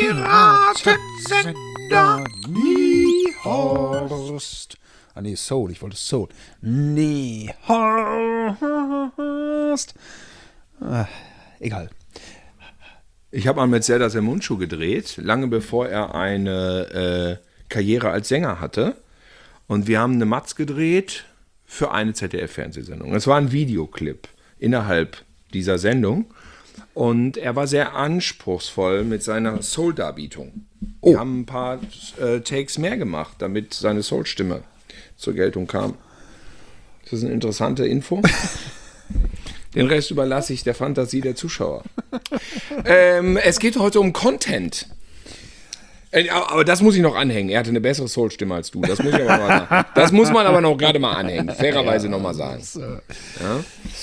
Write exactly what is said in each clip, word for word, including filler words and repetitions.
Piratensender Niehorst. Ah, nee, Soul, ich wollte Soul. Niehorst. Ah, egal. Ich habe mal mit Serdar Mundschuh gedreht, lange bevor er eine äh, Karriere als Sänger hatte. Und wir haben eine Matz gedreht für eine Z D F-Fernsehsendung. Es war ein Videoclip innerhalb dieser Sendung. Und er war sehr anspruchsvoll mit seiner Soul-Darbietung. Wir oh. haben ein paar äh, Takes mehr gemacht, damit seine Soul-Stimme zur Geltung kam. Das ist eine interessante Info. Den Rest überlasse ich der Fantasie der Zuschauer. ähm, es geht heute um Content. Äh, aber das muss ich noch anhängen. Er hatte eine bessere Soul-Stimme als du. Das muss, ich aber mal sagen. Das muss man aber noch gerade mal anhängen. Fairerweise ja, noch mal sagen. Ja?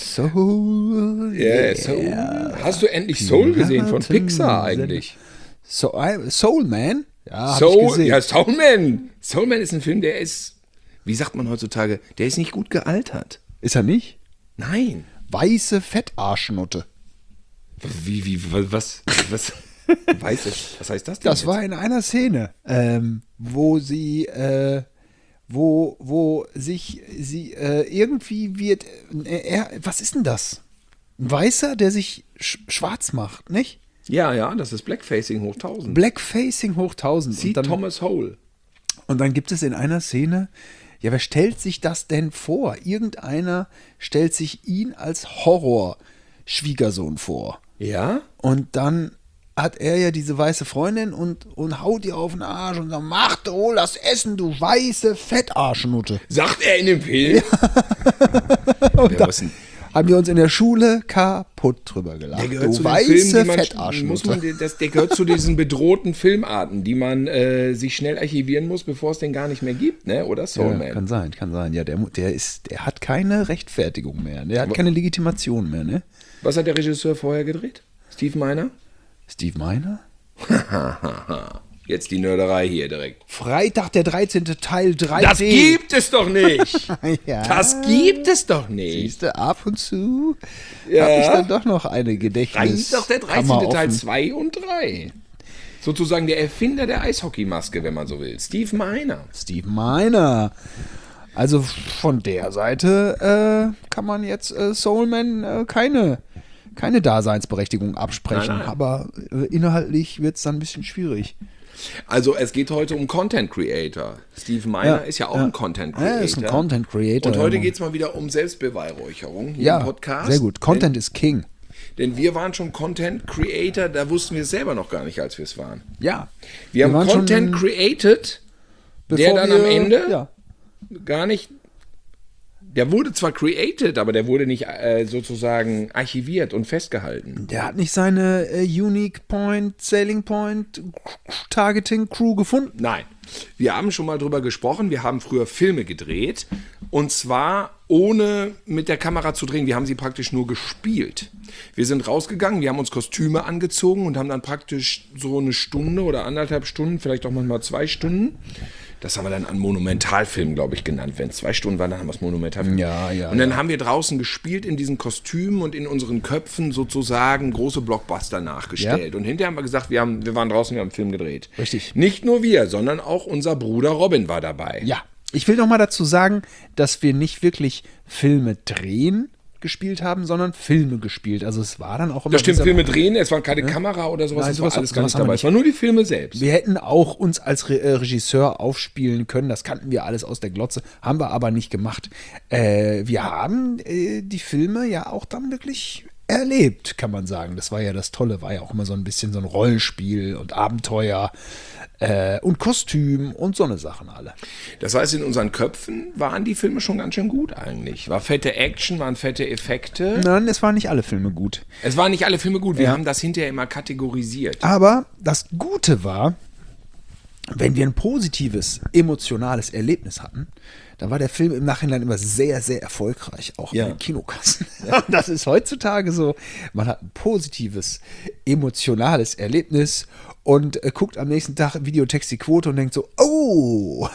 Soul. Yeah, Soul. Hast du endlich Soul gesehen von Pixar eigentlich? So, Soul Man? Ja, Soul, hab ich gesehen. Ja, Soul Man. Soul Man ist ein Film, der ist, wie sagt man heutzutage, der ist nicht gut gealtert. Ist er nicht? Nein. Weiße Fettarschnutte. Wie, wie, was, was, weiße, was heißt das denn? Das jetzt? War in einer Szene, ähm, wo sie, äh, wo, wo sich, sie, äh, irgendwie wird, äh, er, was ist denn das? Ein Weißer, der sich sch- schwarz macht, nicht? Ja, ja, das ist Blackfacing hoch tausend. Blackfacing hoch tausend. See Thomas Hole. Und dann gibt es in einer Szene, ja, wer stellt sich das denn vor? Irgendeiner stellt sich ihn als Horror-Schwiegersohn vor. Ja? Und dann hat er ja diese weiße Freundin und, und haut ihr auf den Arsch und sagt, mach doch hol das Essen, du weiße Fettarschnutte. Sagt er in dem Film? Und da haben wir uns in der Schule kaputt drüber gelacht. Der gehört du zu weiße Filmen, man, Fettarschnutte. Muss man, das, der gehört zu diesen bedrohten Filmarten, die man äh, sich schnell archivieren muss, bevor es den gar nicht mehr gibt, ne? Oder Soul ja, Man? Kann sein, kann sein. Ja, der, der, ist, der hat keine Rechtfertigung mehr. Der hat keine Legitimation mehr, ne? Was hat der Regisseur vorher gedreht? Steve Miner? Steve Miner? Jetzt die Nörderei hier direkt. Freitag der dreizehnte Teil drei D. Das gibt es doch nicht! Ja. Das gibt es doch nicht! Siehst du, ab und zu ja. habe ich dann doch noch eine Gedächtnis. Freitag der dreizehnte Teil zwei und drei. Sozusagen der Erfinder der Eishockeymaske, wenn man so will. Steve Miner. Steve Miner. Also von der Seite äh, kann man jetzt äh, Soul Man äh, keine, keine Daseinsberechtigung absprechen. Nein, nein. Aber äh, inhaltlich wird es dann ein bisschen schwierig. Also es geht heute um Content Creator. Steve Miner Ja, ist ja auch ja. ein Content Creator. Ja, er ist ein Content Creator. Und heute ja. geht es mal wieder um Selbstbeweihräucherung hier ja, im Podcast. sehr gut. Content denn, ist King. Denn wir waren schon Content Creator, da wussten wir es selber noch gar nicht, als wir es waren. Ja. Wir, Wir haben waren Content schon, created, der bevor dann wir, am Ende ja. gar nicht, der wurde zwar created, aber der wurde nicht äh, sozusagen archiviert und festgehalten. Der hat nicht seine äh, Unique Point, Selling Point, Targeting Crew gefunden. Nein, wir haben schon mal drüber gesprochen, wir haben früher Filme gedreht und zwar ohne mit der Kamera zu drehen, wir haben sie praktisch nur gespielt. Wir sind rausgegangen, wir haben uns Kostüme angezogen und haben dann praktisch so eine Stunde oder anderthalb Stunden, vielleicht auch manchmal zwei Stunden, das haben wir dann an Monumentalfilm, glaube ich, genannt. Wenn es zwei Stunden waren, dann haben wir es Monumentalfilm. Ja, ja. Und dann ja. haben wir draußen gespielt in diesen Kostümen und in unseren Köpfen sozusagen große Blockbuster nachgestellt. Ja. Und hinterher haben wir gesagt, wir, haben, wir waren draußen, wir haben einen Film gedreht. Richtig. Nicht nur wir, sondern auch unser Bruder Robin war dabei. Ja. Ich will noch mal dazu sagen, dass wir nicht wirklich Filme drehen gespielt haben, sondern Filme gespielt. Also es war dann auch immer... Das stimmt, dieser, Filme drehen, es war keine ne? Kamera oder sowas, Nein, das sowas, war alles gar sowas nicht dabei. nicht. Es waren nur die Filme selbst. Wir hätten auch uns als Re- äh, Regisseur aufspielen können, das kannten wir alles aus der Glotze, haben wir aber nicht gemacht. Äh, wir haben äh, die Filme ja auch dann wirklich erlebt, kann man sagen. Das war ja das Tolle, war ja auch immer so ein bisschen so ein Rollenspiel und Abenteuer äh, und Kostüm und so eine Sachen alle. Das heißt, in unseren Köpfen waren die Filme schon ganz schön gut eigentlich. War fette Action, waren fette Effekte. Nein, es waren nicht alle Filme gut. Es waren nicht alle Filme gut, wir Ja. haben das hinterher immer kategorisiert. Aber das Gute war, wenn wir ein positives, emotionales Erlebnis hatten, dann war der Film im Nachhinein immer sehr, sehr erfolgreich, auch Ja. in den Kinokassen. Das ist heutzutage so, man hat ein positives, emotionales Erlebnis und äh, guckt am nächsten Tag Videotext die Quote und denkt so, oh,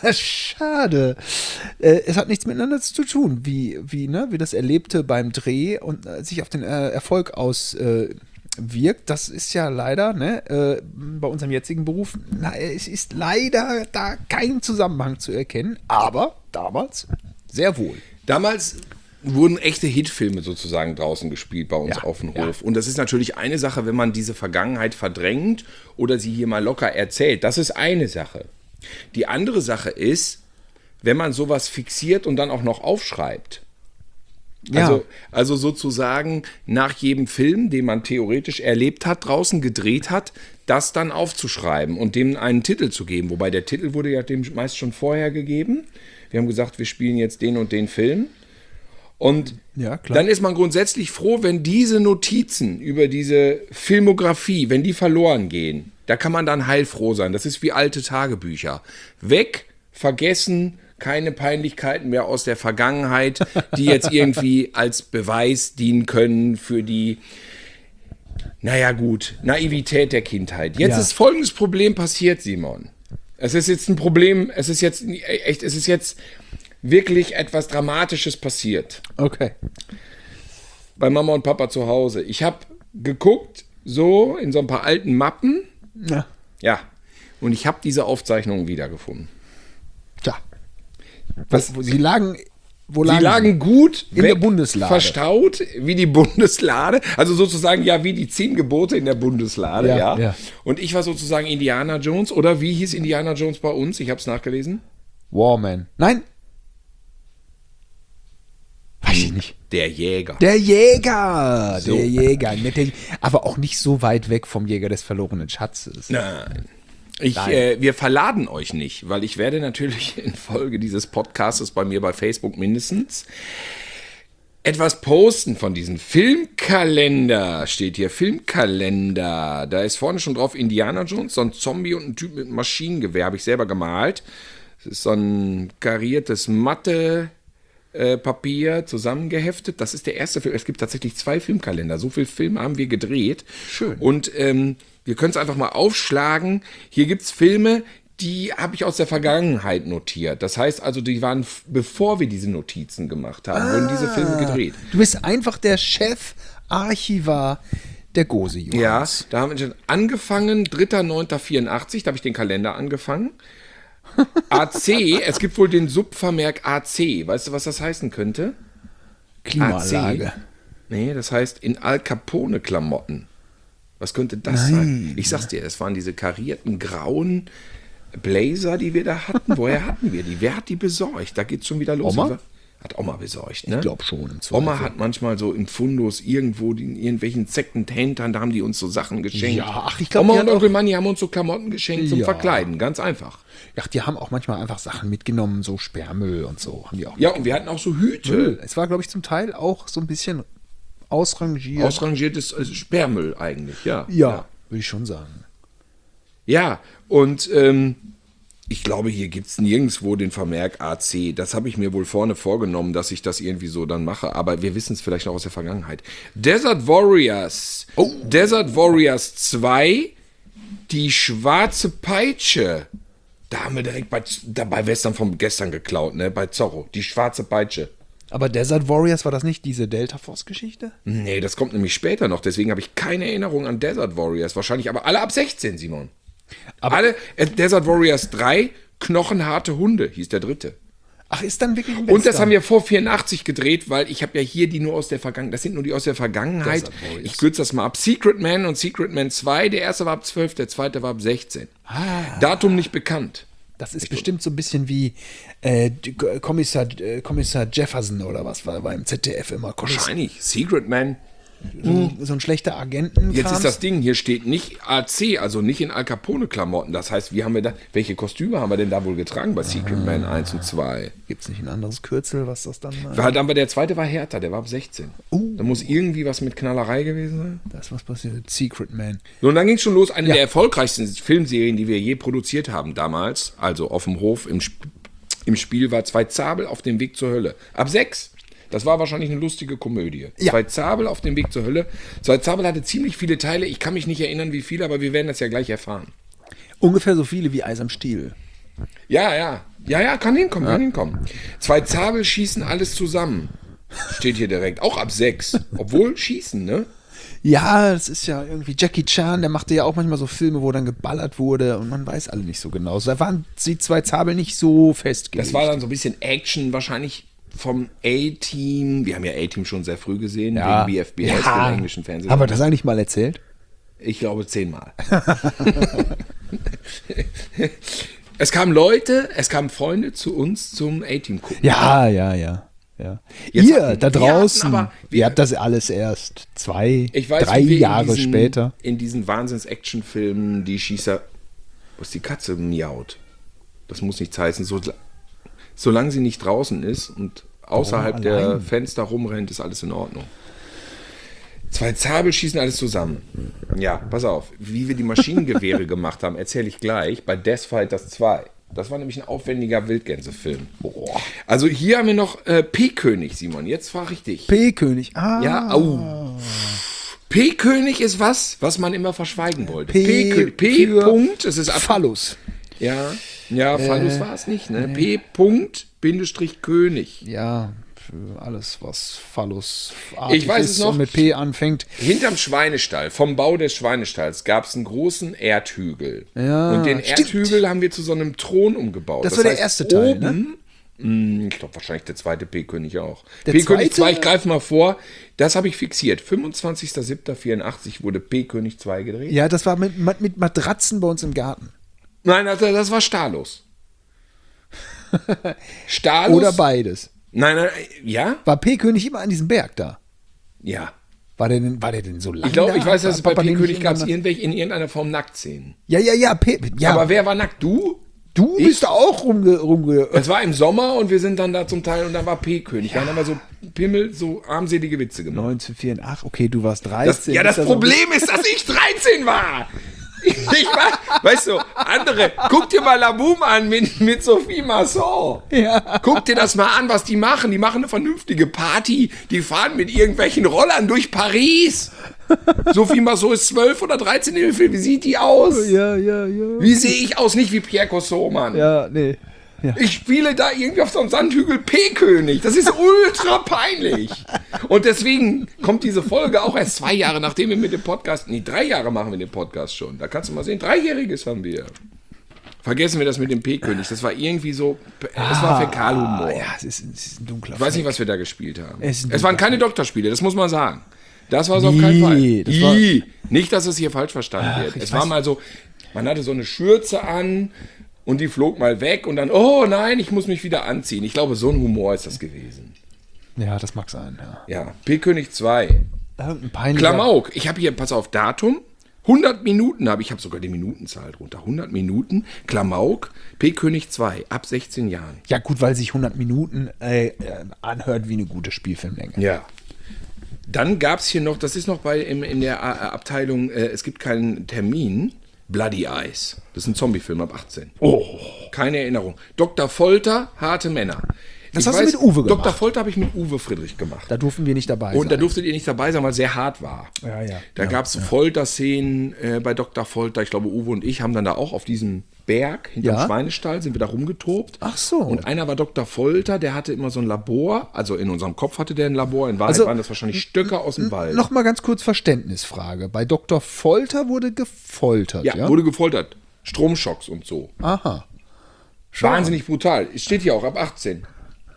schade. Äh, es hat nichts miteinander zu tun, wie, wie, ne, wie das Erlebte beim Dreh und äh, sich auf den äh, Erfolg aus... Äh, wirkt, das ist ja leider, ne, äh, bei unserem jetzigen Beruf, na, es ist leider da kein Zusammenhang zu erkennen, aber damals sehr wohl. Damals wurden echte Hitfilme sozusagen draußen gespielt bei uns Ja, auf dem ja. Hof. Und das ist natürlich eine Sache, wenn man diese Vergangenheit verdrängt oder sie hier mal locker erzählt. Das ist eine Sache. Die andere Sache ist, wenn man sowas fixiert und dann auch noch aufschreibt. Ja. Also, also sozusagen nach jedem Film, den man theoretisch erlebt hat, draußen gedreht hat, das dann aufzuschreiben und dem einen Titel zu geben. Wobei der Titel wurde ja dem meist schon vorher gegeben. Wir haben gesagt, wir spielen jetzt den und den Film. Und Ja, klar. dann ist man grundsätzlich froh, wenn diese Notizen über diese Filmografie, wenn die verloren gehen, da kann man dann heilfroh sein. Das ist wie alte Tagebücher. Weg, vergessen, keine Peinlichkeiten mehr aus der Vergangenheit, die jetzt irgendwie als Beweis dienen können für die, naja gut, Naivität der Kindheit. Jetzt Ja. ist folgendes Problem passiert, Simon. Es ist jetzt ein Problem, es ist jetzt echt, es ist jetzt wirklich etwas Dramatisches passiert. Okay. Bei Mama und Papa zu Hause. Ich habe geguckt, so in so ein paar alten Mappen. Ja. Ja. Und ich habe diese Aufzeichnungen wiedergefunden. Tja. Was, Wo, sie lagen, wo sie lagen lagen gut In der Bundeslade. verstaut, wie die Bundeslade. Also sozusagen ja wie die zehn Gebote in der Bundeslade. Ja, Ja, ja. Und ich war sozusagen Indiana Jones. Oder wie hieß Indiana Jones bei uns? Ich habe es nachgelesen. Warman. Nein. Weiß ich nicht. Der Jäger. Der Jäger. So. Der Jäger. Nicht der, aber auch nicht so weit weg vom Jäger des verlorenen Schatzes. Nein. Ich, Nein. äh, wir verladen euch nicht, weil ich werde natürlich in Folge dieses Podcasts bei mir bei Facebook mindestens etwas posten von diesem Filmkalender. Steht hier Filmkalender. Da ist vorne schon drauf Indiana Jones, so ein Zombie und ein Typ mit einem Maschinengewehr. Habe ich selber gemalt. Das ist so ein kariertes Matte. äh, Papier zusammengeheftet. Das ist der erste Film. Es gibt tatsächlich zwei Filmkalender. So viel Film haben wir gedreht. Schön. Und ähm, wir können es einfach mal aufschlagen. Hier gibt es Filme, die habe ich aus der Vergangenheit notiert. Das heißt also, die waren, f- bevor wir diese Notizen gemacht haben, wurden diese Filme gedreht. Du bist einfach der Chefarchivar der Gose, Ja, Johannes. da haben wir schon angefangen, dritter neunter vierundachtzig, da habe ich den Kalender angefangen. A C, es gibt wohl den Subvermerk A C. Weißt du, was das heißen könnte? Klimaanlage. A C? Nee, das heißt in Al Capone-Klamotten. Was könnte das Nein. sein? Ich sag's dir, das waren diese karierten grauen Blazer, die wir da hatten. Woher hatten wir die? Wer hat die besorgt? Da geht's schon wieder los. Oma? Hat Oma besorgt, ne? Ich glaube schon. Im Zweifel. Oma hat manchmal so im Fundus irgendwo die, in irgendwelchen Second-Handern, da haben die uns so Sachen geschenkt. Ja, ach, ich glaub, Oma die und hat Onkel Manni haben uns so Klamotten geschenkt zum Ja. Verkleiden, ganz einfach. Ja, die haben auch manchmal einfach Sachen mitgenommen, so Sperrmüll und so. Haben die auch Ja, und wir hatten auch so Hüte. Es war, glaube ich, zum Teil auch so ein bisschen ausrangiert. Ausrangiertes also Sperrmüll eigentlich, ja. ja, würde ich schon sagen. Ja, und ähm, ich glaube, hier gibt es nirgendwo den Vermerk A C. Das habe ich mir wohl vorne vorgenommen, dass ich das irgendwie so dann mache. Aber wir wissen es vielleicht noch aus der Vergangenheit. Desert Warriors. Oh. Desert Warriors zwei. Die schwarze Peitsche. Da haben wir direkt bei, da bei Western von gestern geklaut, ne? Bei Zorro. Die schwarze Peitsche. Aber Desert Warriors, war das nicht diese Delta Force-Geschichte? Nee, das kommt nämlich später noch. Deswegen habe ich keine Erinnerung an Desert Warriors. Wahrscheinlich aber alle ab sechzehn, Simon. Aber- alle, äh, Desert Warriors drei, knochenharte Hunde, hieß der dritte. Ach, ist dann wirklich ein Und das haben wir vor vierundachtzig gedreht, weil ich habe ja hier die nur aus der Vergangenheit, das sind nur die aus der Vergangenheit. Desert Warriors. Ich kürze das mal ab. Secret Man und Secret Man zwei, der erste war ab zwölf, der zweite war ab sechzehn. Ah. Datum nicht bekannt. Das ist bestimmt so ein bisschen wie äh, die- Kommissar, äh, Kommissar Jefferson oder was war, war im Z D F immer. Kommissar, Wahrscheinlich. Secret Man. so, so ein schlechter Agenten. Jetzt ist das Ding, hier steht nicht A C, also nicht in Al Capone-Klamotten. Das heißt, wie haben wir da, welche Kostüme haben wir denn da wohl getragen bei Secret Man eins und zwei? Gibt es nicht ein anderes Kürzel, was das dann mal. War, dann war der zweite war härter, der war ab sechzehn. Uh. Da muss irgendwie was mit Knallerei gewesen sein. Das ist was passiert. Secret Man. So, und dann ging es schon los, eine Ja. der erfolgreichsten Filmserien, die wir je produziert haben damals, also auf dem Hof im, Sp im Spiel, war Zwei Zabel auf dem Weg zur Hölle. Ab sechs. Das war wahrscheinlich eine lustige Komödie. Ja. Zwei Zabel auf dem Weg zur Hölle. Zwei Zabel hatte ziemlich viele Teile. Ich kann mich nicht erinnern, wie viele, aber wir werden das ja gleich erfahren. Ungefähr so viele wie Eis am Stiel. Ja, ja. Ja, ja, kann hinkommen, kann hinkommen. Zwei Zabel schießen alles zusammen. Steht hier direkt. Auch ab sechs. Obwohl schießen, ne? Ja, das ist ja irgendwie Jackie Chan, der machte ja auch manchmal so Filme, wo dann geballert wurde und man weiß alle nicht so genau. Da waren die zwei Zabel nicht so festgelegt. Das war dann so ein bisschen Action, wahrscheinlich vom A-Team. Wir haben ja A-Team schon sehr früh gesehen, ja. wegen B F B S, ja. dem englischen Fernsehen. Haben wir das eigentlich mal erzählt? Ich glaube zehnmal. Es kamen Leute, es kamen Freunde zu uns zum A-Team gucken. Ja, ja, ja. Ja. Jetzt Ihr hatten- da wir draußen, hatten aber- wir- ihr habt das alles erst zwei, Ich weiß, drei wie wir Jahre in diesen, später. in diesen Wahnsinns-Action-Filmen, die Schießer, wo ist die Katze miaut? Das muss nichts heißen. So, solange sie nicht draußen ist und außerhalb Warum der allein? Fenster rumrennt, ist alles in Ordnung. Zwei Zabel schießen alles zusammen. Ja, pass auf. Wie wir die Maschinengewehre gemacht haben, erzähle ich gleich bei Death Fighters zwei. Das war nämlich ein aufwendiger Wildgänsefilm. Boah. Also hier haben wir noch äh, P-König, Simon. Jetzt frage ich dich. P-König, ah. Ja, au. P-König ist was, was man immer verschweigen wollte. P P-König. P. für Punkt, es ist ab. Phallus. Ja, ja, Phallus war es nicht, ne? P. Punkt, Bindestrich König. Ja, für alles, was Phallus Ich weiß es noch. und mit P anfängt. Hinterm Schweinestall, vom Bau des Schweinestalls, gab es einen großen Erdhügel. Ja, und den stimmt. Erdhügel haben wir zu so einem Thron umgebaut. Das war der erste Teil, ne? oben, mh, ich glaube wahrscheinlich der zweite P-König auch. Der P-König zweite? zwei, ich greife mal vor, das habe ich fixiert. fünfundzwanzigster siebter vierundachtzig wurde P-König zwei gedreht. Ja, das war mit, mit Matratzen bei uns im Garten. Nein, das, das war Stalos. Stalos. Oder beides. Nein, nein, ja? War P-König immer an diesem Berg da? Ja. War der denn, war der denn so lang Ich glaube, da? ich weiß, dass es bei Papa den P-König nicht gab es immer- irgendwelche in irgendeiner Form Nacktszenen. Ja, ja, ja, P ja. Aber wer war nackt? Du? du ich? bist da auch rumge... rumge Es war im Sommer und wir sind dann da zum Teil und dann war P-König. Dann haben wir so Pimmel, so armselige Witze gemacht. neunzehnhundertvierundachtzig, okay, du warst Das, dreizehn. ja, das ist so ein Problem ist, dass ich dreizehn war. Ich war, weißt du, andere, guck dir mal La Boom an mit, mit Sophie Masson. Ja. Guck dir das mal an, was die machen. Die machen eine vernünftige Party. Die fahren mit irgendwelchen Rollern durch Paris. Sophie Masson ist zwölf oder dreizehn im Film. Wie sieht die aus? Ja, ja, ja. Wie sehe ich aus? Nicht wie Pierre Cossot, Mann. Ja, nee. Ja. Ich spiele da irgendwie auf so einem Sandhügel P-König. Das ist ultra peinlich. Und deswegen kommt diese Folge auch erst zwei Jahre, nachdem wir mit dem Podcast, nee, drei Jahre machen wir den Podcast schon. Da kannst du mal sehen, dreijähriges haben wir. Vergessen wir das mit dem P-König. Das war irgendwie so, es war Fäkalhumor. Ah, ja, es ist, es ist ein dunkler Ich weiß nicht, Fleck. was wir da gespielt haben. Es ist ein Es waren keine Doktorspiele, das muss man sagen. Das war es auf keinen Nee, Fall. das war- Ih, nicht, dass es hier falsch verstanden wird. ich Es weiß- war mal so, man hatte so eine Schürze an und die flog mal weg und dann, oh nein, ich muss mich wieder anziehen. Ich glaube, so ein Humor ist das gewesen. Ja, das mag sein, ja. Ja, P-König zwei. Irgendein peinlicher... Klamauk. Ich habe hier, pass auf, Datum. hundert Minuten habe ich, habe sogar die Minutenzahl drunter. hundert Minuten. Klamauk. P-König zwei. Ab sechzehn Jahren. Ja, gut, weil sich hundert Minuten äh, äh, anhört wie eine gute Spielfilmlänge. Ja. Dann gab es hier noch, das ist noch bei im, in der äh, Abteilung, äh, es gibt keinen Termin. Bloody Eyes. Das ist ein Zombiefilm ab achtzehn. Oh. Keine Erinnerung. Doktor Folter, harte Männer. Das Ich hast du mit Uwe gemacht. Doktor Folter habe ich mit Uwe Friedrich gemacht. Da durften wir nicht dabei Und da sein. durftet ihr nicht dabei sein, weil es sehr hart war. Ja, ja. Da Ja, gab es ja. Folterszenen äh, bei Doktor Folter. Ich glaube, Uwe und ich haben dann da auch auf diesem Berg hinterm Ja. Schweinestall sind wir da rumgetobt. Ach so. Und einer war Doktor Folter, der hatte immer so ein Labor. Also in unserem Kopf hatte der ein Labor. In Wahrheit Also, waren das wahrscheinlich Stöcke aus dem Wald. Noch mal ganz kurz Verständnisfrage. Bei Doktor Folter wurde gefoltert, ja? ja, wurde gefoltert. Stromschocks und so. Aha. Wahnsinnig brutal. Es steht hier auch ab achtzehn.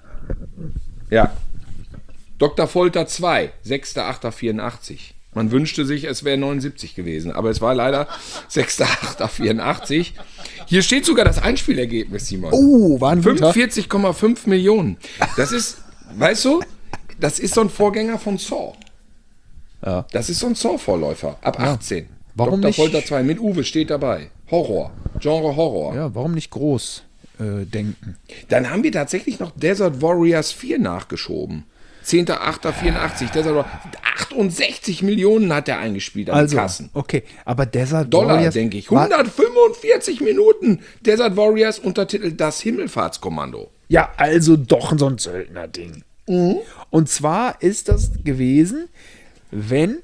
Ja. Doktor Folter zwei, sechster achter vierundachtzig. Man wünschte sich, es wäre neunundsiebzig gewesen, aber es war leider sechster achter vierundachtzig. Hier steht sogar das Einspielergebnis, Simon. Oh, war ein guter. fünfundvierzig Komma fünf Millionen. Das ist, weißt du, das ist so ein Vorgänger von Saw. Ja. Das ist so ein Saw-Vorläufer, ab achtzehn. Warum Doktor nicht? Folter zwei mit Uwe steht dabei. Horror, Genre Horror. Ja, warum nicht groß äh, denken? Dann haben wir tatsächlich noch Desert Warriors vier nachgeschoben. zehnter achter vierundachtzig. Desert Warriors. achtundsechzig Millionen hat er eingespielt an Also, den Kassen. okay, aber Desert Dollar, Warriors denke ich. war- hundertfünfundvierzig Minuten. Desert Warriors, Untertitel Das Himmelfahrtskommando. Ja, also doch so ein Söldner-Ding. Mhm. Und zwar ist das gewesen, wenn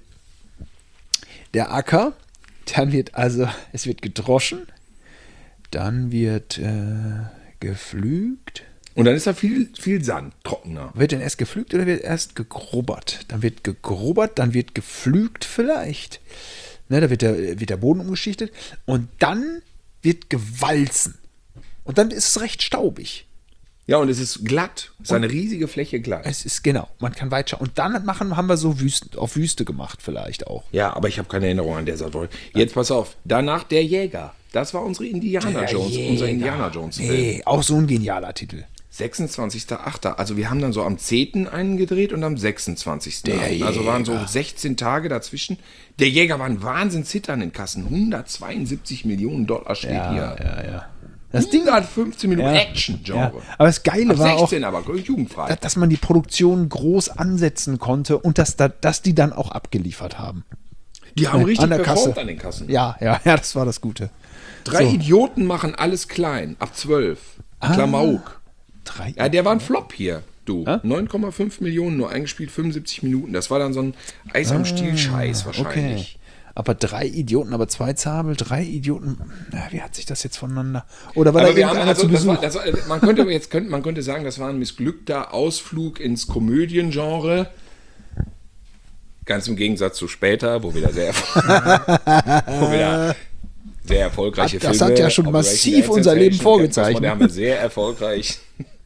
der Acker, dann wird also, es wird gedroschen, dann wird äh, geflügt, Und dann ist da viel, viel Sand, trockener. Wird denn erst geflügt oder wird erst gegrubbert? Dann wird gegrubbert, dann wird geflügt vielleicht. Ne, da wird der, wird der Boden umgeschichtet. Und dann wird gewalzen. Und dann ist es recht staubig. Ja, und es ist glatt. Es ist eine riesige Fläche glatt. Es ist, genau, man kann weit schauen. Und dann machen, haben wir so Wüsten, auf Wüste gemacht vielleicht auch. Ja, aber ich habe keine Erinnerung an der Sache. Jetzt pass auf. Danach der Jäger. Das war unsere Indiana Der Jones, Jäger. unser Indiana Jones Film. Nee, auch so ein genialer Titel. sechsundzwanzigster achter Also wir haben dann so am zehnten einen gedreht und am sechsundzwanzigsten Der Also waren so Jäger. sechzehn Tage dazwischen. Der Jäger war ein Wahnsinnshitter an den Kassen. hundertzweiundsiebzig Millionen Dollar steht Ja, hier. ja, ja. Das Ding, hundertfünfzehn Minuten Ja. Action-Genre. ja. Aber das Geile Ab war auch, sechzehn aber, jugendfrei. dass- dass man die Produktion groß ansetzen konnte und dass, da, dass die dann auch abgeliefert haben. Die haben richtig an der performt Kasse. an den Kassen. Ja, ja, ja, das war das Gute. Drei So. Idioten machen alles klein. Ab zwölf. Ah. Klamauk. Drei. Ja, der war ein Flop hier, du. neun Komma fünf Millionen, nur eingespielt, fünfundsiebzig Minuten. Das war dann so ein Eis am Stiel-Scheiß wahrscheinlich. Okay. Aber drei Idioten, aber zwei Zabel, drei Idioten. Na, wie hat sich das jetzt voneinander? Oder war Aber da wir haben, irgendeiner also, zu das war, Besuch? das war, man könnte jetzt könnte, man könnte sagen, das war ein missglückter Ausflug ins Komödiengenre. Ganz im Gegensatz zu später, wo wieder sehr, wo wieder sehr erfolgreiche Das Filme. hat ja schon Operation massiv Dance unser Leben Sensation, vorgezeichnet. Da haben wir sehr erfolgreich.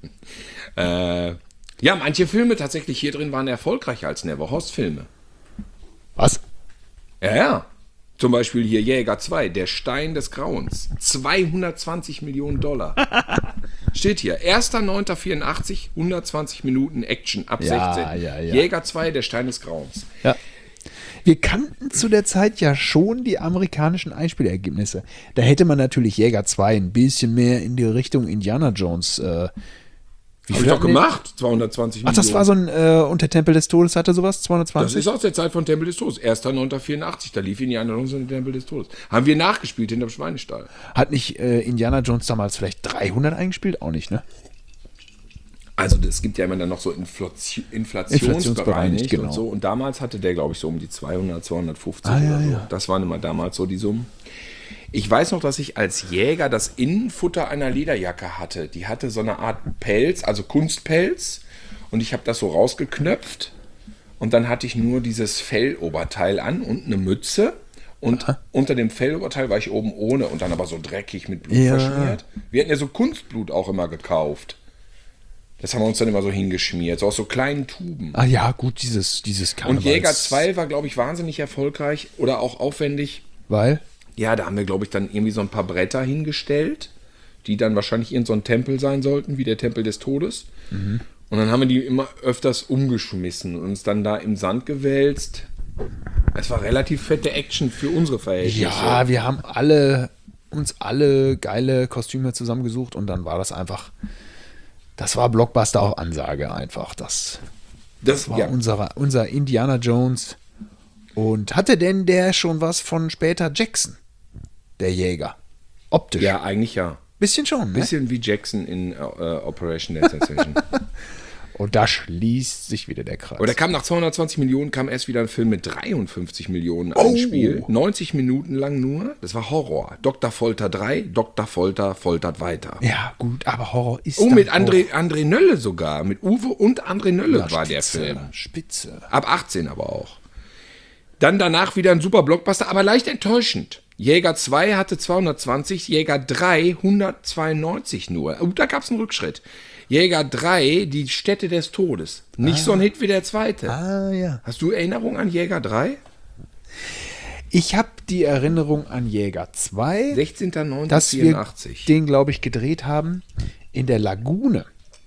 äh, ja, manche Filme tatsächlich hier drin waren erfolgreicher als Neverhorst-Filme. Was? Ja, ja. Zum Beispiel hier Jäger zwei, der Stein des Grauens. zweihundertzwanzig Millionen Dollar. Steht hier. erster neunter vierundachtzig, hundertzwanzig Minuten Action ab Ja, sechzehn. ja, ja. Jäger zwei, der Stein des Grauens. Ja. Wir kannten zu der Zeit ja schon die amerikanischen Einspielergebnisse. Da hätte man natürlich Jäger zwei ein bisschen mehr in die Richtung Indiana Jones. Äh, wie Hab ich viel doch hatten die? gemacht. zweihundertzwanzig Ach, das war so ein äh, unter Tempel des Todes, hatte sowas? Das zweihundertzwanzig? ist aus der Zeit von Tempel des Todes. erster neunter vierundachtzig, da lief Indiana Jones in den Tempel des Todes. Haben wir nachgespielt hinterm Schweinestall. Hat nicht äh, Indiana Jones damals vielleicht dreihundert eingespielt? Auch nicht, ne? Also es gibt ja immer dann noch so Inflation, Inflationsbereinigt, inflationsbereinigt genau. und so. Und damals hatte der, glaube ich, so um die zweihundert, zweihundertfünfzig Ah, oder ja, so. ja. Das waren immer damals so die Summen. Ich weiß noch, dass ich als Jäger das Innenfutter einer Lederjacke hatte. Die hatte so eine Art Pelz, also Kunstpelz. Und ich habe das so rausgeknöpft. Und dann hatte ich nur dieses Felloberteil an und eine Mütze. Und Aha. unter dem Felloberteil war ich oben ohne und dann aber so dreckig mit Blut Ja. verschmiert. Wir hatten ja so Kunstblut auch immer gekauft. Das haben wir uns dann immer so hingeschmiert, so aus so kleinen Tuben. Ah ja, gut, dieses, dieses Und Karnevals. Jäger zwei war, glaube ich, wahnsinnig erfolgreich oder auch aufwendig. Weil? Ja, da haben wir, glaube ich, dann irgendwie so ein paar Bretter hingestellt, die dann wahrscheinlich in so ein Tempel sein sollten, wie der Tempel des Todes. Mhm. Und dann haben wir die immer öfters umgeschmissen und uns dann da im Sand gewälzt. Es war relativ fette Action für unsere Verhältnisse. Ja, wir haben alle uns alle geile Kostüme zusammengesucht und dann war das einfach, das war Blockbuster auf Ansage einfach. Das das war ja. unser, unser Indiana Jones. Und hatte denn der schon was von später Jackson, der Jäger? Optisch. ja, eigentlich ja. Bisschen schon, ne? Bisschen wie Jackson in äh, Operation Dead Sensation. Und da schließt sich wieder der Kreis. Aber da kam nach zweihundertzwanzig Millionen kam erst wieder ein Film mit dreiundfünfzig Millionen Oh. Einspiel. neunzig Minuten lang nur. Das war Horror. Doktor Folter drei, Doktor Folter foltert weiter. Ja, gut, aber Horror ist Oh, dann mit auch- André, André Nölle sogar. Mit Uwe und André Nölle Ja, war der Spitze, Film. Spitze. Ab achtzehn aber auch. Dann danach wieder ein super Blockbuster, aber leicht enttäuschend. Jäger zwei hatte zweihundertzwanzig, Jäger drei hundertzweiundneunzig nur. Oh, da gab es einen Rückschritt. Jäger drei, die Stätte des Todes. Nicht so ein Hit wie der zweite. Ah, ja. Hast du Erinnerung an Jäger drei? Ich habe die Erinnerung an Jäger zwei, sechzehnter neunter dass wir vierundachtzig. den, glaube ich, gedreht haben in der Lagune.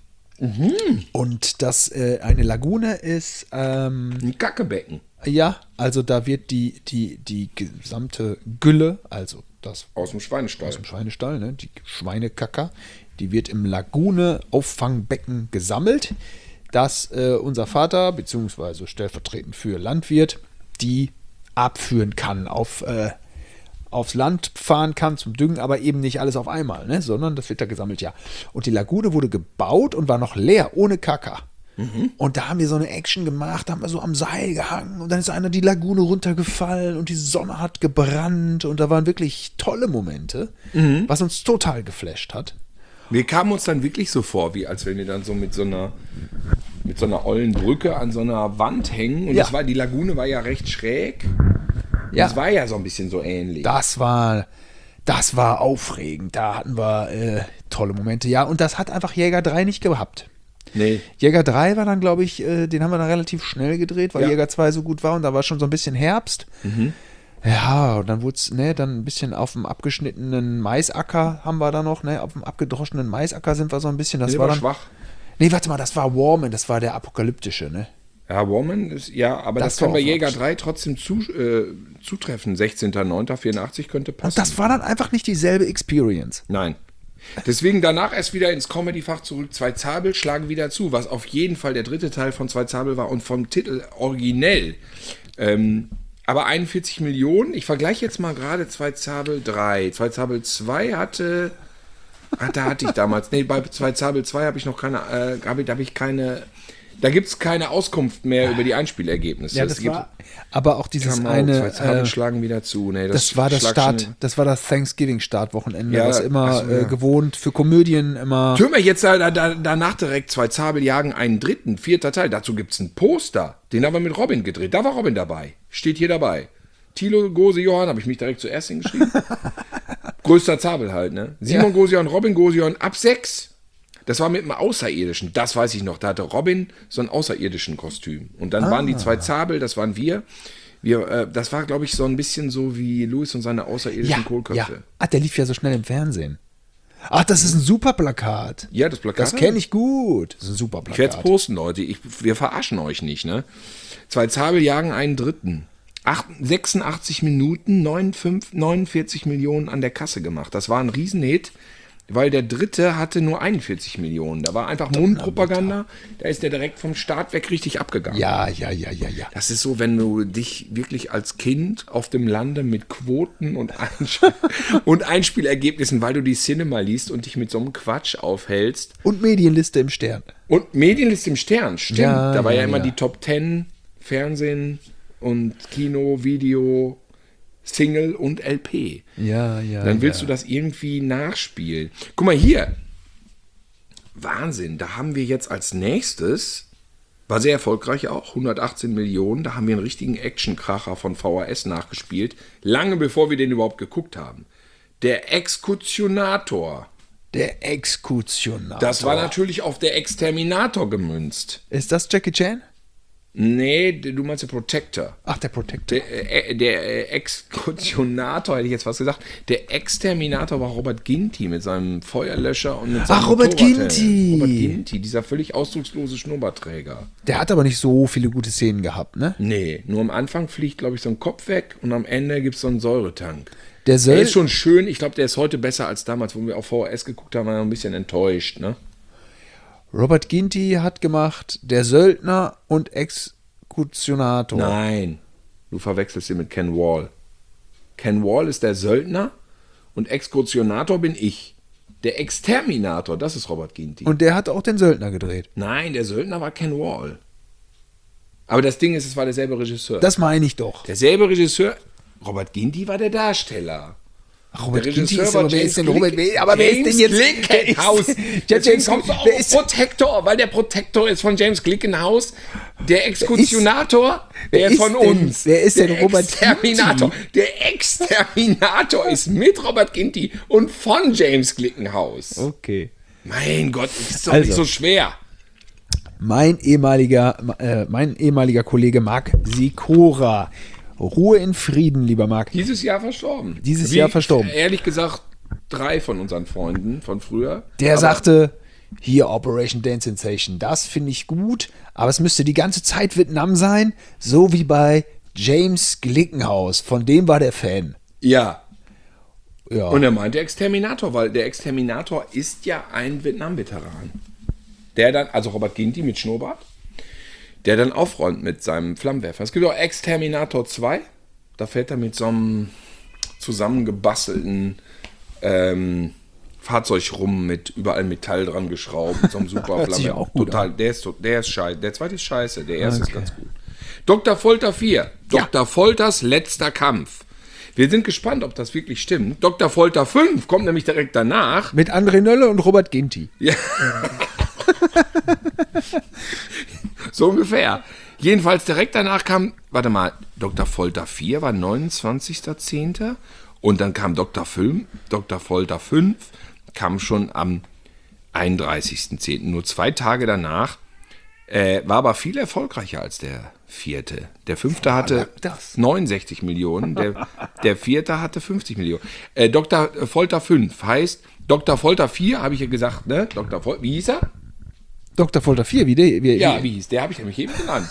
Und das äh, eine Lagune ist, ähm, Ein Kackebecken. ja, also da wird die, die, die gesamte Gülle, also das Aus dem Schweinestall. aus dem Schweinestall, ne, die Schweinekacker, die wird im Lagune-Auffangbecken gesammelt, dass äh, unser Vater, beziehungsweise stellvertretend für Landwirt, die abführen kann, auf, äh, aufs Land fahren kann zum Düngen, aber eben nicht alles auf einmal, ne, sondern das wird da gesammelt, ja. Und die Lagune wurde gebaut und war noch leer, ohne Kacker. Und da haben wir so eine Action gemacht, da haben wir so am Seil gehangen und dann ist einer die Lagune runtergefallen und die Sonne hat gebrannt und da waren wirklich tolle Momente, was uns total geflasht hat. Wir kamen uns dann wirklich so vor, wie als wenn wir dann so mit so einer mit so einer ollen Brücke an so einer Wand hängen. Und Ja. das war, die Lagune war ja recht schräg. Ja. Das war ja so ein bisschen so ähnlich. Das war, das war aufregend. Da hatten wir äh, tolle Momente. Ja, und das hat einfach Jäger drei nicht gehabt. Nee. Jäger drei war dann, glaube ich, äh, den haben wir dann relativ schnell gedreht, weil Ja. Jäger zwei so gut war und da war schon so ein bisschen Herbst. Ja, und dann wurde es, ne, dann ein bisschen auf dem abgeschnittenen Maisacker haben wir da noch, ne, auf dem abgedroschenen Maisacker sind wir so ein bisschen. Das Der war war dann, schwach. Nee, warte mal, das war Warman, das war der apokalyptische, ne? Ja, Woman ist, ja, aber Das das, kann war bei auch Jäger was. drei trotzdem zu, äh, zutreffen. sechzehnter neunter vierundachtzig könnte passen. Und das war dann einfach nicht dieselbe Experience. Nein. Deswegen danach erst wieder ins Comedy-Fach zurück. Zwei Zabel schlagen wieder zu, was auf jeden Fall der dritte Teil von Zwei Zabel war und vom Titel originell. Ähm, aber einundvierzig Millionen. Ich vergleiche jetzt mal gerade Zwei Zabel drei. Zwei Zabel zwei hatte. Ach, da hatte ich damals. Nee, bei Zwei Zabel zwei habe ich noch keine. Äh, habe, da habe ich keine. Da gibt es keine Auskunft mehr über die Einspielergebnisse. Ja, Es das gibt- war aber auch dieses Kamau, eine. Zwei Zabel Äh, schlagen wieder zu. Nee, das war das schlag Start, schon- das war das Thanksgiving-Startwochenende, Ja, was immer ach so, ja. äh, gewohnt für Komödien immer. Tun wir jetzt da, da, danach direkt Zwei Zabel jagen einen dritten, vierter Teil. Dazu gibt es ein Poster. Den haben wir mit Robin gedreht. Da war Robin dabei. Steht hier dabei. Thilo, Gose, Johann, habe ich mich direkt zuerst hingeschrieben. Größter Zabel halt, ne? Simon Ja. Gosion, Robin Gosion, ab sechs. Das war mit einem Außerirdischen. Das weiß ich noch. Da hatte Robin so ein außerirdischen Kostüm. Und dann waren die zwei Zabel, das waren wir. wir äh, das war, glaube ich, so ein bisschen so wie Louis und seine außerirdischen Ja, Kohlköpfe. ja. Ach, der lief ja so schnell im Fernsehen. Ach, das ist ein super Plakat. Ja, das Plakat. Das kenne ich gut. Das ist ein super Ich werde es Plakat. posten, Leute. Ich, wir verarschen euch nicht, ne? Zwei Zabel jagen einen dritten. Acht, sechsundachtzig Minuten, neunundfünfzig, neunundvierzig Millionen an der Kasse gemacht. Das war ein Riesenhit, weil der dritte hatte nur einundvierzig Millionen. Da war einfach Mundpropaganda. Da ist der direkt vom Start weg richtig abgegangen. Ja, ja, ja, ja, ja. Das ist so, wenn du dich wirklich als Kind auf dem Lande mit Quoten und, Einspiel und Einspielergebnissen, weil du die Cinema liest und dich mit so einem Quatsch aufhältst. Und Medienliste im Stern. Und Medienliste im Stern, stimmt. Ja, da war ja, ja, immer ja. die Top Ten, Fernsehen und Kino, Video, Single und L P. Ja, ja. Dann willst ja. du das irgendwie nachspielen. Guck mal hier. Wahnsinn, da haben wir jetzt als nächstes, war sehr erfolgreich auch, hundertachtzehn Millionen, da haben wir einen richtigen Actionkracher von V H S nachgespielt, lange bevor wir den überhaupt geguckt haben. Der Exekutionator. Der Exekutionator. Das war natürlich auf der Exterminator gemünzt. Ist das Jackie Chan? Nee, du meinst der Protector. Ach, der Protector. Der, äh, der äh, Exekutionator, hätte ich jetzt fast gesagt. Der Exterminator war Robert Ginty mit seinem Feuerlöscher und mit seinem Ach, Robert Motorradhelm. Ginty. Robert Ginty, dieser völlig ausdruckslose Schnurrbartträger. Der hat aber nicht so viele gute Szenen gehabt, ne? Nee, nur am Anfang fliegt, glaube ich, so ein Kopf weg und am Ende gibt es so einen Säuretank. Der Der Söld ist schon schön. Ich glaube, der ist heute besser als damals, wo wir auf V H S geguckt haben, war ich ein bisschen enttäuscht, ne? Robert Ginty hat gemacht Der Söldner und Exekutionator. Nein, du verwechselst ihn mit Ken Wall. Ken Wall ist der Söldner und Exekutionator bin ich. Der Exterminator, das ist Robert Ginty. Und der hat auch den Söldner gedreht. Nein, der Söldner war Ken Wall. Aber das Ding ist, es war derselbe Regisseur. Das meine ich doch. derselbe Regisseur, Robert Ginty war der Darsteller. Ach, Robert Der Ginty Regisseur ist war aber wer James ist denn Glick- Robert? Wer, aber wer ist denn James jetzt? Glickenhaus. Ja, Deswegen James, kommst du auch wer auf ist, Protector, weil der Protector ist von James Glickenhaus. Der Exekutionator, wer der ist von denn- uns. wer ist denn der Robert Exterminator. Ginty? Der Exterminator ist mit Robert Ginty und von James Glickenhaus. Okay. Mein Gott, das ist doch Also. nicht so schwer. Mein ehemaliger, äh, mein ehemaliger Kollege Marc Sikora. Ruhe in Frieden, lieber Marc. Dieses Jahr verstorben. Dieses Wie, Jahr verstorben. Ehrlich gesagt, drei von unseren Freunden von früher. Der Aber sagte, hier Operation Dance Sensation, das finde ich gut, aber es müsste die ganze Zeit Vietnam sein, so wie bei James Glickenhaus, von dem war der Fan. Ja. Ja. Und er meinte Exterminator, weil der Exterminator ist ja ein Vietnam-Veteran. Der dann, also Robert Ginty mit Schnurrbart, der dann aufräumt mit seinem Flammenwerfer. Es gibt auch Exterminator zwei, da fährt er mit so einem zusammengebastelten ähm, Fahrzeug rum, mit überall Metall dran geschraubt, mit so einem super Hört sich Flamme. auch gut Total, der ist, der ist scheiße. Der zweite ist scheiße, der erste Okay. ist ganz gut. Doktor Folter vier, Doktor Folters letzter Kampf. Wir sind gespannt, ob das wirklich stimmt. Doktor Folter fünf kommt nämlich direkt danach. Mit André Nölle und Robert Ginty. Ja. So ungefähr. Jedenfalls direkt danach kam, warte mal, Doktor Folter vier war neunundzwanzigster zehnter und dann kam Doktor fünf, Doktor Folter fünf kam schon am einunddreißigsten zehnten Nur zwei Tage danach, äh, war aber viel erfolgreicher als der vierte. Der fünfte hatte neunundsechzig Millionen, der, der vierte hatte fünfzig Millionen. Äh, Doktor Folter fünf heißt, Doktor Folter vier, habe ich ja gesagt, ne? Doktor Folter, wie hieß er? Doktor Folter vier, wie der? Wie, Ja, wie hieß der? Habe ich nämlich eben genannt.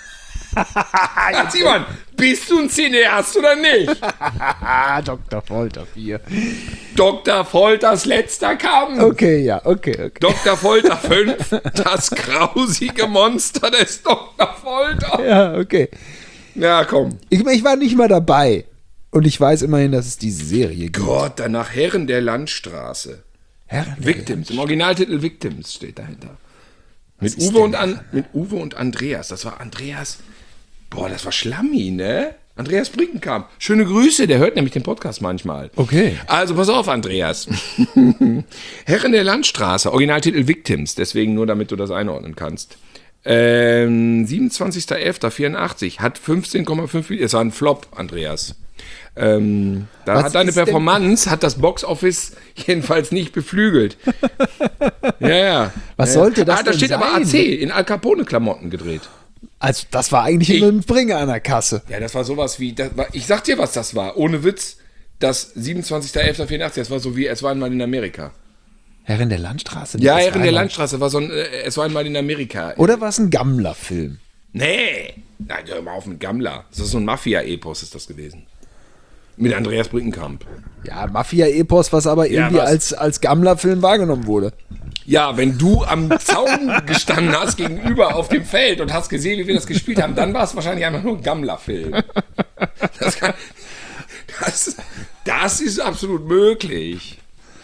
Ja, Simon, bist du ein Cineast oder nicht? Doktor Folter vier. Doktor Folters letzter Kampf. Okay, ja, okay, okay. Doktor Folter fünf, das grausige Monster des Doktor Folter. Ja, okay. Ja, komm. Ich, ich war nicht mal dabei. Und ich weiß immerhin, dass es diese Serie gibt. Gott, danach Herren der Landstraße. Herren der Victims, im Originaltitel Victims steht dahinter. Mit ist Uwe, denn und An, mit Uwe und Andreas. Das war Andreas. Boah, das war Schlammi, ne? Andreas Brinkenkamp. Schöne Grüße, der hört nämlich den Podcast manchmal. Okay. Also pass auf, Andreas. Herren der Landstraße, Originaltitel Victims, deswegen nur, damit du das einordnen kannst. Ähm, siebenundzwanzigster elfter vierundachtzig hat fünfzehn Komma fünf Millionen. Es war ein Flop, Andreas. Ähm, da Was hat deine ist denn- Performance, hat das Boxoffice jedenfalls nicht beflügelt. Ja, ja. Was ja. sollte das Ah, da denn steht aber sein? A C, in Al Capone-Klamotten gedreht. Also, das war eigentlich Ich- nur ein Springer an der Kasse. Ja, das war sowas wie, das war, ich sag dir, was das war, ohne Witz, das siebenundzwanzigster elfter vierundachtzig, das war so wie, es war einmal in Amerika. Herren der Landstraße? Ja, Das Herren war der einmal- Landstraße war so ein, äh, es war einmal in Amerika. Oder war es ein Gammler-Film? Nee, nein, hör mal auf mit Gammler. Das ist so ein Mafia-Epos ist das gewesen. Mit Andreas Brinkenkamp. Ja, Mafia-Epos, was aber Ja, irgendwie was? als, als Gammler-Film wahrgenommen wurde. Ja, wenn du am Zaun gestanden hast gegenüber auf dem Feld und hast gesehen, wie wir das gespielt haben, dann war es wahrscheinlich einfach nur ein Gammler-Film. Das, kann, das, das ist absolut möglich.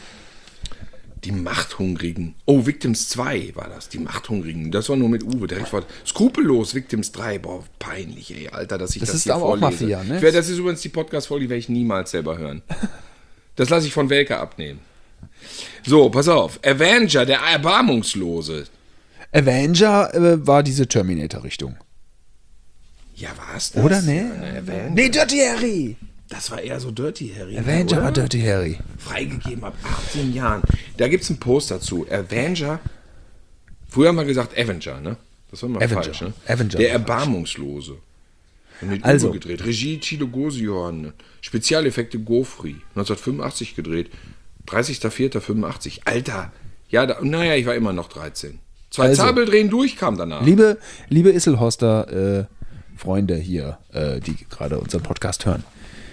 Die Machthungrigen. Oh, Victims zwei war das. Die Machthungrigen. Das war nur mit Uwe. Direkt vor. Skrupellos, Victims drei. Boah, peinlich, ey, Alter, dass ich Das das, ist hier aber auch vorlese. Mafia, ne? Ich werde, das ist übrigens die Podcast-Folge, die werde ich niemals selber hören. Das lasse ich von Welke abnehmen. So, pass auf. Avenger, der Erbarmungslose. Avenger äh, war diese Terminator-Richtung. Ja, war's das? Oder, ne? Ja, Avenger. Nee, Dirty Harry. Das war eher so Dirty Harry. Avenger oder? war Dirty Harry. Freigegeben ab achtzehn Jahren. Da gibt es ein Poster zu. Avenger. Früher haben wir gesagt Avenger, ne? Das war immer Avenger. falsch, ne? Avenger Der war falsch. Erbarmungslose. Mit Also. Uwe gedreht. Regie Chilo Gosion. Spezialeffekte Gofri. neunzehnhundertfünfundachtzig gedreht. dreißigster vierter fünfundachtzig. Alter. Ja, da, naja, ich war immer noch dreizehn. Zwei Also. Zabel drehen durch kam danach. Liebe, liebe Isselhorster äh, Freunde hier, äh, die gerade unseren Podcast hören.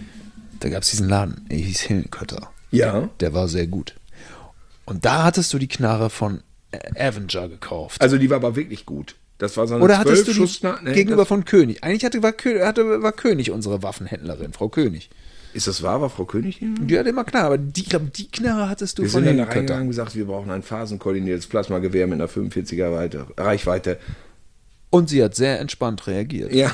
Da gab es diesen Laden, der hieß Hillenkötter. Ja. Der war sehr gut. Und da hattest du die Knarre von äh, Avenger gekauft. Also die war aber wirklich gut. Das war so eine Oder hattest du die zwölf-Schuss- nee, gegenüber das- von König? Eigentlich hatte, war, Kö- hatte, war König unsere Waffenhändlerin, Frau König. Ist das wahr, war Frau König hier? Die hatte immer Knarre, aber die, ich glaube, die Knarre hattest du Wir von sind dann da Hillenkötter. reingegangen und gesagt, wir brauchen ein phasenkoordiniertes Plasmagewehr mit einer fünfundvierziger Weite, Reichweite. Und sie hat sehr entspannt reagiert. Ja.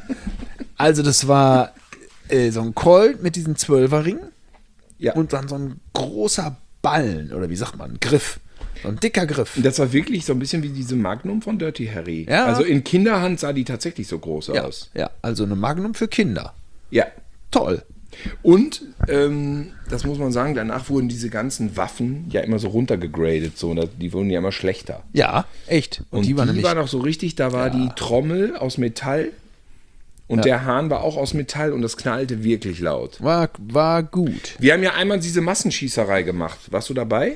Also das war äh, so ein Colt mit diesen Zwölferring Ja. und dann so ein großer Ballen, oder wie sagt man, Griff. So ein dicker Griff. Das war wirklich so ein bisschen wie diese Magnum von Dirty Harry. Ja. Also in Kinderhand sah die tatsächlich so groß Ja, aus. ja, also eine Magnum für Kinder. Ja. Toll. Und, ähm, das muss man sagen, danach wurden diese ganzen Waffen ja immer so runtergegradet. So, und die wurden ja immer schlechter. Ja, echt. Und, Und die war nämlich. noch so richtig, da war die Trommel aus Metall und Ja. der Hahn war auch aus Metall und das knallte wirklich laut. war, war gut. Wir haben ja einmal diese Massenschießerei gemacht. Warst du dabei?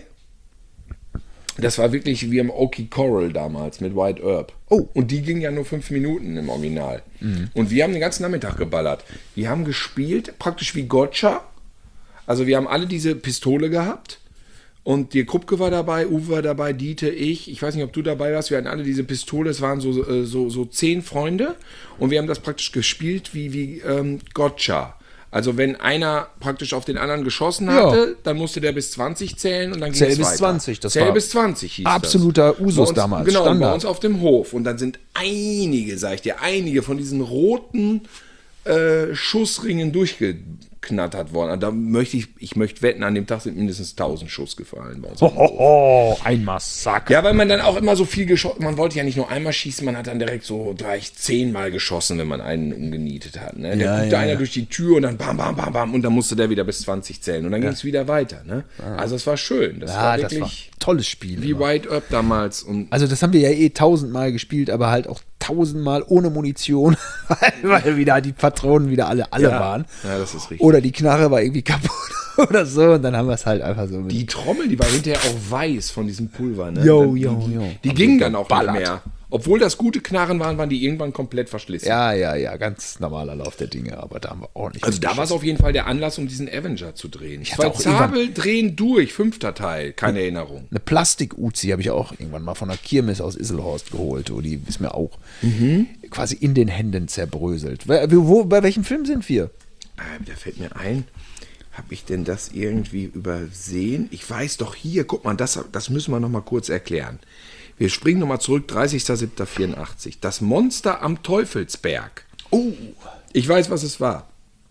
Das war wirklich wie im Okie Coral damals mit White Herb. Oh. Und die ging ja nur fünf Minuten im Original. Und wir haben den ganzen Nachmittag geballert. Wir haben gespielt, praktisch wie Gotcha. Also wir haben alle diese Pistole gehabt. Und die Krupke war dabei, Uwe war dabei, Dieter, ich. Ich weiß nicht, ob du dabei warst. Wir hatten alle diese Pistole. Es waren so, äh, so, so zehn Freunde. Und wir haben das praktisch gespielt wie, wie ähm, Gotcha. Also wenn einer praktisch auf den anderen geschossen hatte, Ja. dann musste der bis zwanzig zählen und dann ging Zähl es bis weiter. zwanzig, das Zähl war bis zwanzig hieß absoluter das. Usus Bei uns, damals, Genau, Standard. bei uns auf dem Hof. Und dann sind einige, sag ich dir, einige von diesen roten äh, Schussringen durchgeknallt. abgeknattert worden. Da möchte ich, ich möchte wetten, an dem Tag sind mindestens tausend Schuss gefallen bei uns. Oh, oh, oh, ein Massaker. Ja, weil man dann auch immer so viel geschossen, man wollte ja nicht nur einmal schießen, man hat dann direkt so gleich zehnmal geschossen, wenn man einen umgenietet hat. Ne? Da Ja, guckte ja, einer ja. durch die Tür und dann bam, bam, bam, bam und dann musste der wieder bis zwanzig zählen und dann ging es wieder weiter. Ne? Also es war schön. Das Ja, war das war wirklich ein tolles Spiel. wie immer. White Up damals. Und Also das haben wir ja eh tausendmal gespielt, aber halt auch tausendmal ohne Munition, weil, weil wieder die Patronen wieder alle, alle ja, waren. ja, das ist richtig. Oder die Knarre war irgendwie kaputt oder so und dann haben wir es halt einfach so mit. Die Trommel, die war hinterher auch weiß von diesem Pulver. Ne? Jo, Dann- jo, die, jo. Die Haben gingen sie dann auch geballert. nicht mehr. Obwohl das gute Knarren waren, waren die irgendwann komplett verschlissen. Ja, ja, ja, ganz normaler Lauf der Dinge, aber da haben wir ordentlich. Also da war es auf jeden Fall der Anlass, um diesen Avenger zu drehen. hatte Zwei auch Zabel drehen durch, fünfter Teil, keine Erinnerung. Eine Plastik-Uzi habe ich auch irgendwann mal von der Kirmes aus Isselhorst geholt. Oh, die ist mir auch Mhm. quasi in den Händen zerbröselt. Wo, wo, bei welchem Film sind wir? Ah, da fällt mir ein, habe ich denn das irgendwie übersehen? Ich weiß doch hier, guck mal, das, das müssen wir noch mal kurz erklären. Wir springen noch mal zurück, dreißigster siebter vierundachtzig. Das Monster am Teufelsberg. Oh, Ich weiß, was es war.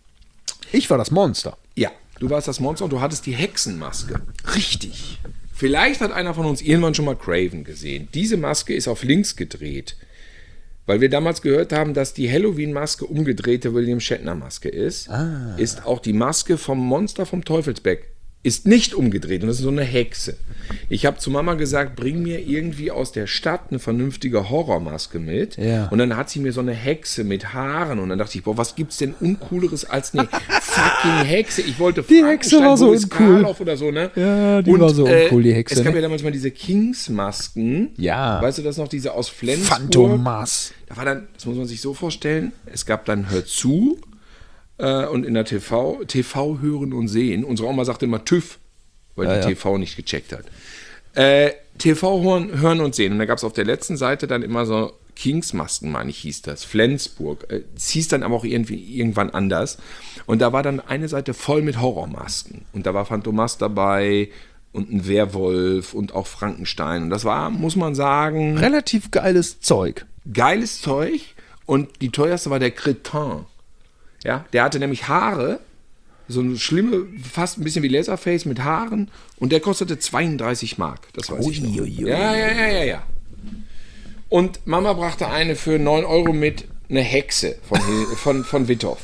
ich war das Monster. Ja, du warst das Monster und du hattest die Hexenmaske. Richtig. Vielleicht hat einer von uns irgendwann schon mal Craven gesehen. Diese Maske ist auf links gedreht, weil wir damals gehört haben, dass die Halloween-Maske umgedrehte William Shatner-Maske ist. Ist auch die Maske vom Monster vom Teufelsberg. Ist nicht umgedreht und das ist so eine Hexe. Ich habe zu Mama gesagt, bring mir irgendwie aus der Stadt eine vernünftige Horrormaske mit. Ja. Und dann hat sie mir so eine Hexe mit Haaren und dann dachte ich, boah, was gibt's denn Uncooleres als eine fucking Hexe? Ich wollte Die Hexe war so Boris uncool. Karloff oder so, ne? Ja, die war so uncool, die Hexe, Es gab ne? ja damals mal diese Kings-Masken. Ja. Weißt du das noch, diese aus Flensburg? Phantomas. Da war dann, das muss man sich so vorstellen, es gab dann Hör zu äh, und in der T V, T V hören und sehen. Unsere Oma sagte immer TÜV, weil Ja, die ja. T V nicht gecheckt hat. Äh, T V hören, hören und sehen. Und da gab es auf der letzten Seite dann immer so Kingsmasken, meine ich, hieß das. Flensburg. Äh, Es hieß dann aber auch irgendwie irgendwann anders. Und da war dann eine Seite voll mit Horrormasken. Und da war Phantomas dabei und ein Werwolf und auch Frankenstein. Und das war, muss man sagen, Relativ geiles Zeug. geiles Zeug. Und die teuerste war der Cretin. Ja, der hatte nämlich Haare, so eine schlimme, fast ein bisschen wie Laserface mit Haaren. Und der kostete zweiunddreißig Mark. Das weiß ich noch. Uiuiui. Ja, ja, ja, ja, ja. Und Mama brachte eine für neun Euro mit, eine Hexe von, von, von Withoff.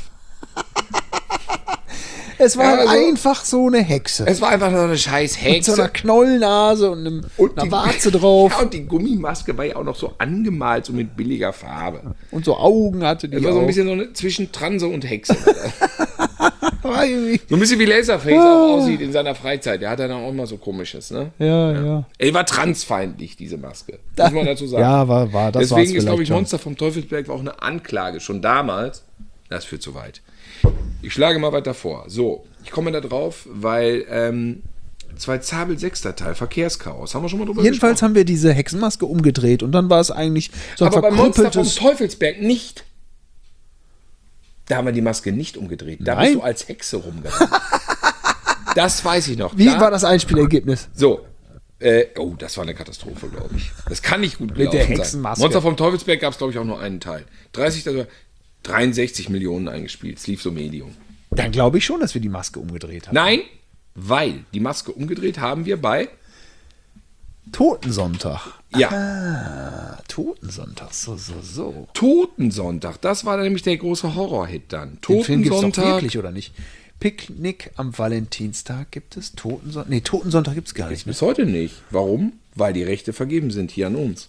Es war Ja, also- einfach so eine Hexe. Es war einfach so eine scheiß Mit so einer Hexe. Knollnase und, einem, Und einer die- Warze drauf. Ja, und die Gummimaske war ja auch noch so angemalt, so mit billiger Farbe. Und so Augen hatte die Das war so ein auch. bisschen so eine, zwischen Transe und Hexe. War irgendwie- So ein bisschen wie Laserface auch aussieht in seiner Freizeit. Der hat dann auch immer so komisches, ne? Ja, ja. Er war transfeindlich, diese Maske. Muss man dazu sagen. Ja, war, war das Deswegen war's ist, glaube vielleicht ich, schon. Monster vom Teufelsberg war auch eine Anklage. Schon damals. Das führt zu weit. Ich schlage mal weiter vor. So, ich komme da drauf, weil ähm, zwei Zabel sechster Teil, Verkehrschaos. Haben wir schon mal drüber Jedenfalls gesprochen? haben wir diese Hexenmaske umgedreht und dann war es eigentlich so ein Aber beim Monster vom verkrüppeltes... Teufelsberg nicht. Da haben wir die Maske nicht umgedreht. Da Nein. bist du als Hexe rumgerannt. Das weiß ich noch. Wie da, war das Einspielergebnis? So. Äh, oh, das war eine Katastrophe, glaube ich. Das kann nicht gut gelaufen der sein. Hexenmaske. Monster vom Teufelsberg gab es, glaube ich, auch nur einen Teil. dreißig, also dreiundsechzig Millionen eingespielt. Es lief so Medium. Dann glaube ich schon, dass wir die Maske umgedreht haben. Nein, weil die Maske umgedreht haben wir bei... Totensonntag. Ja, Ah, Totensonntag, so, so, so. Totensonntag. Das war dann nämlich der große Horrorhit dann. Den Film gibt es doch Totensonntag. wirklich, oder nicht? Picknick am Valentinstag gibt es. Totensonntag. Nee, Totensonntag gibt es gar nicht. Ne? Bis heute nicht. Warum? Weil die Rechte vergeben sind hier an uns.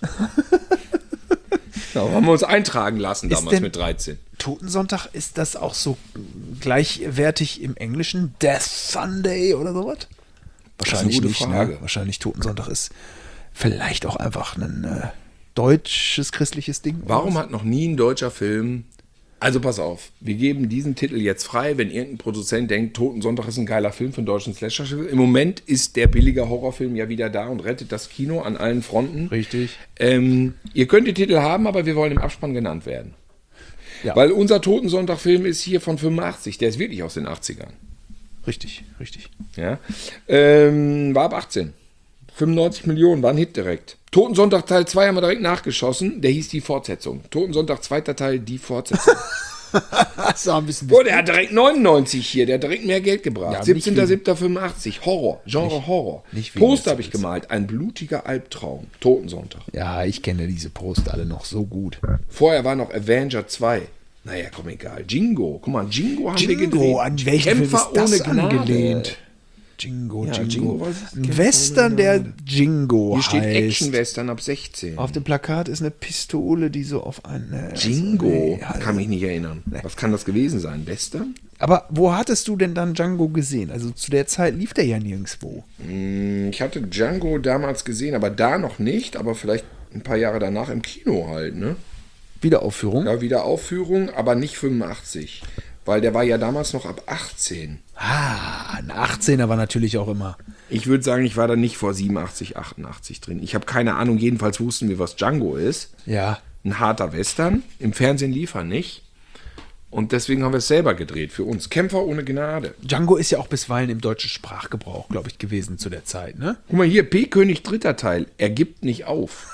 Ja, haben wir uns eintragen lassen Ist damals denn- mit dreizehn. Totensonntag, ist das auch so gleichwertig im Englischen? Death Sunday oder sowas? Wahrscheinlich gute nicht. Frage. Ne? Wahrscheinlich Totensonntag ist vielleicht auch einfach ein äh, deutsches christliches Ding. Warum hat noch nie ein deutscher Film... Also pass auf, wir geben diesen Titel jetzt frei, wenn irgendein Produzent denkt, Totensonntag ist ein geiler Film für einen deutschen Slasher-Film. Im Moment ist der billige Horrorfilm ja wieder da und rettet das Kino an allen Fronten. Richtig. Ähm, ihr könnt den Titel haben, aber wir wollen im Abspann genannt werden. Ja. Weil unser Totensonntag-Film ist hier von fünfundachtzig, der ist wirklich aus den achtzigern. Richtig, richtig. Ja? Ähm, war ab achtzehn. fünfundneunzig Millionen, war ein Hit direkt. Totensonntag Teil zwei haben wir direkt nachgeschossen, der hieß die Fortsetzung. Totensonntag zweiter Teil, die Fortsetzung. Das war ein bisschen. Boah, der hat direkt neunundneunzig hier, der hat direkt mehr Geld gebracht. Ja, nicht siebzehnter siebter fünfundachtzig, Horror, Genre Horror. nicht wie Poster das habe ich ist. gemalt, ein blutiger Albtraum, Totensonntag. Ja, ich kenne diese Poster alle noch so gut. Vorher war noch Avenger zwei. Naja, komm, egal. Jingo, guck mal, Jingo haben wir Jingo, gedreht. an welchen Film ist das Gnade. angelehnt? Jingo, Ja, Jingo. Jingo, was ist Ein Kämpfer Western, ohne der Jingo Hier steht heißt. Action-Western ab sechzehn. Auf dem Plakat ist eine Pistole, die so auf eine... Jingo, Nee, halt. kann mich nicht erinnern. Was kann das gewesen sein? Western? Aber wo hattest du denn dann Django gesehen? Also zu der Zeit lief der ja nirgendwo. Hm, Ich hatte Django damals gesehen, aber da noch nicht, aber vielleicht ein paar Jahre danach im Kino halt, ne? Wiederaufführung? Ja, wieder Aufführung, aber nicht fünfundachtzig. Weil der war ja damals noch ab achtzehn. Ah, ein achtzehner war natürlich auch immer. Ich würde sagen, ich war da nicht vor siebenundachtzig, achtundachtzig drin. Ich habe keine Ahnung, jedenfalls wussten wir, was Django ist. Ja. Ein harter Western. Im Fernsehen lief er nicht. Und deswegen haben wir es selber gedreht für uns. Kämpfer ohne Gnade. Django ist ja auch bisweilen im deutschen Sprachgebrauch, glaube ich, gewesen zu der Zeit, ne? Guck mal hier, P-König dritter Teil. Er gibt nicht auf.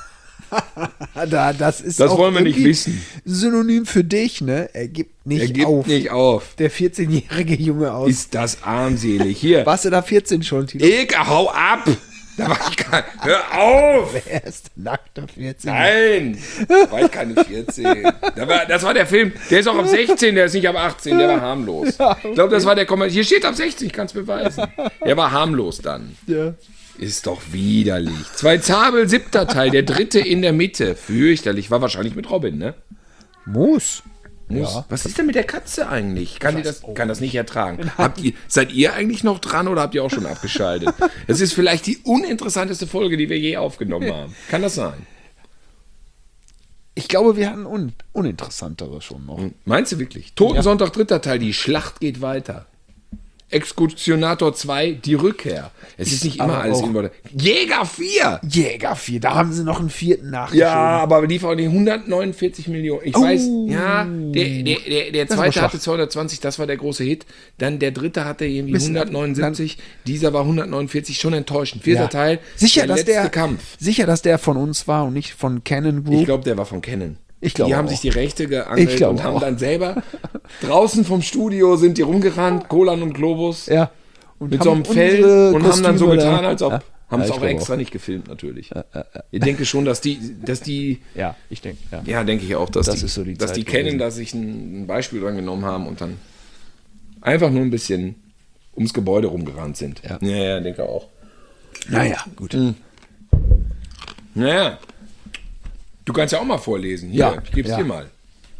Da, das ist Das auch wollen wir nicht irgendwie wissen. Synonym für dich, ne? Er gibt nicht Er gibt auf. nicht auf. Der vierzehnjährige Junge aus. Ist das armselig. Hier. Warst du da vierzehn schon, Tilo? Ilka, hau ab. Da war ich gar Hör auf. Er ist nackter vierzehn. Nein. Da war ich keine vierzehn. Da war, das war der Film. Der ist auch ab sechzehn, der ist nicht ab achtzehn. Der war harmlos. Ich glaube, das war der Kommentar. Hier steht ab sechzehn, ich kann es beweisen. Der war harmlos dann. Ja. Ist doch widerlich. Zwei Zabel, siebter Teil, der dritte in der Mitte. Fürchterlich. War wahrscheinlich mit Robin, ne? Muss. Muss. Ja. Was ist denn mit der Katze eigentlich? Kann die das, kann das nicht ertragen? Habt ihr, seid ihr eigentlich noch dran oder habt ihr auch schon abgeschaltet? Das ist vielleicht die uninteressanteste Folge, die wir je aufgenommen haben. Kann das sein? Ich glaube, wir hatten un uninteressantere schon noch. Meinst du wirklich? Totensonntag, dritter Teil, die Schlacht geht weiter. Exekutionator zwei, die Rückkehr. Es ist nicht immer aber alles auch- in Worte. Jäger vier! Jäger vier, da haben sie noch einen vierten nachgeschoben. Ja, aber lief auch die hundertneunundvierzig Millionen. Ich Oh. weiß, ja, der, der, der, der Das war zweite schwach. hatte zweihundertzwanzig, das war der große Hit. Dann der dritte hatte irgendwie Bisschen- hundertneunundsiebzig, dieser war hundertneunundvierzig, schon enttäuschend. Vierter Ja. Teil, Sicher, der dass letzte der, Kampf. sicher, dass der von uns war und nicht von Canon Group. Ich glaube, der war von Canon. Ich glaube Die haben auch. sich die Rechte geangelt Ich glaube und haben auch. dann selber draußen vom Studio sind die rumgerannt, Kolan und Globus. ja. Und Mit haben so einem Fell unsere und haben dann so Kostüme getan, da- als ob. Ja. Haben Ja, es ich auch glaube extra nicht gefilmt, natürlich. Ich denke schon, dass die, dass die, Ja, ich denke, ja. ja, denke ich auch, dass Das die, ist so die dass Zeit die gewesen. kennen, dass sich ein, ein Beispiel dran genommen haben und dann einfach nur ein bisschen ums Gebäude rumgerannt sind. Ja. ja, ja denke auch. Naja, gut. Naja. Du kannst ja auch mal vorlesen. Hier, Ja, ich gebe es ja. dir mal.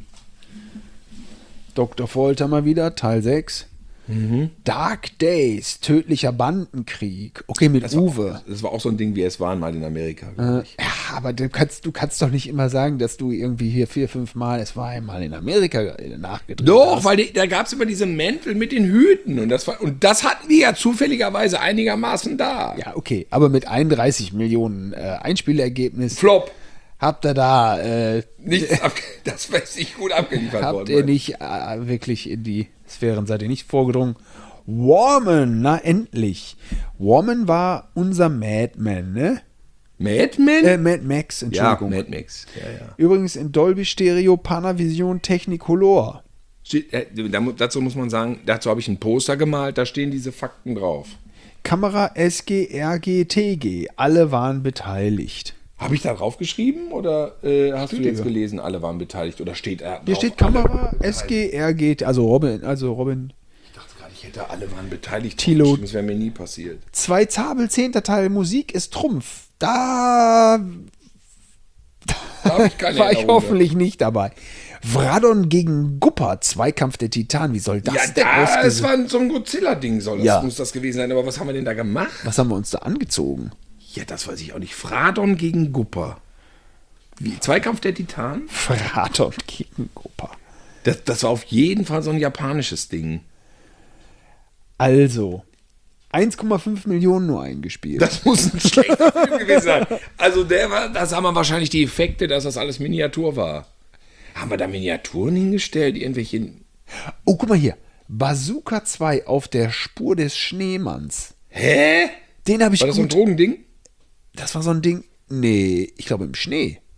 Doktor Folter mal wieder, Teil sechs. Mhm. Dark Days, tödlicher Bandenkrieg. Okay, mit Uwe. Das war auch so ein Ding, wie es waren mal in Amerika. glaub Äh, ich. ja, aber du kannst, du kannst doch nicht immer sagen, dass du irgendwie hier vier, fünf Mal, es war einmal in Amerika äh, nachgedreht Doch, hast. weil die, da gab es immer diese Mäntel mit den Hüten und das, war, und das hatten wir ja zufälligerweise einigermaßen da. Ja, okay, aber mit einunddreißig Millionen äh, Einspielergebnis Flop. habt ihr da, äh, Nichts ab, das weiß ich gut abgeliefert worden. habt ihr nicht äh, wirklich in die Sphären, seid ihr nicht vorgedrungen. Warman, na endlich. Warman war unser Madman, ne? Madman? Äh, Mad Max, ja, Entschuldigung. Mad Max. Ja, ja. Übrigens in Dolby Stereo, Panavision, Technicolor. Steht, äh, da, mu- dazu muss man sagen, dazu habe ich ein Poster gemalt, da stehen diese Fakten drauf. Kamera S G, R G, T G, alle waren beteiligt. Habe ich da drauf geschrieben oder äh, hast Steht du jetzt hier. gelesen, alle waren beteiligt oder steht er Hier drauf, steht alle Kamera waren S beteiligt? G, R G, T- also Robin, also Robin. Ich dachte gerade, ich hätte alle waren beteiligt. Thilo. draufgeschrieben, Das wäre mir nie passiert. Zwei Zabel, zehnter Teil, Musik ist Trumpf. Da Da habe ich keine war ich Erinnerung hoffentlich nicht dabei. Vradon gegen Gupper, Zweikampf der Titan. Wie soll das Ja, denn da, es ausgesehen? war so ein Godzilla-Ding, soll das, Ja. muss das gewesen sein. Aber was haben wir denn da gemacht? Was haben wir uns da angezogen? Ja, das weiß ich auch nicht. Fradon gegen Gupper. Wie, Zweikampf der Titan? Vradon gegen Gupper. Das, das war auf jeden Fall so ein japanisches Ding. Also, eins Komma fünf Millionen nur eingespielt. Das muss ein schlechter Film gewesen sein. Also der war, das haben wir wahrscheinlich die Effekte, dass das alles Miniatur war. Haben wir da Miniaturen hingestellt? Irgendwelche... Oh, guck mal hier. Bazooka zwei auf der Spur des Schneemanns. Hä? Den habe ich War das so ein gut. Drogending? Das war so ein Ding. Nee, ich glaube im Schnee.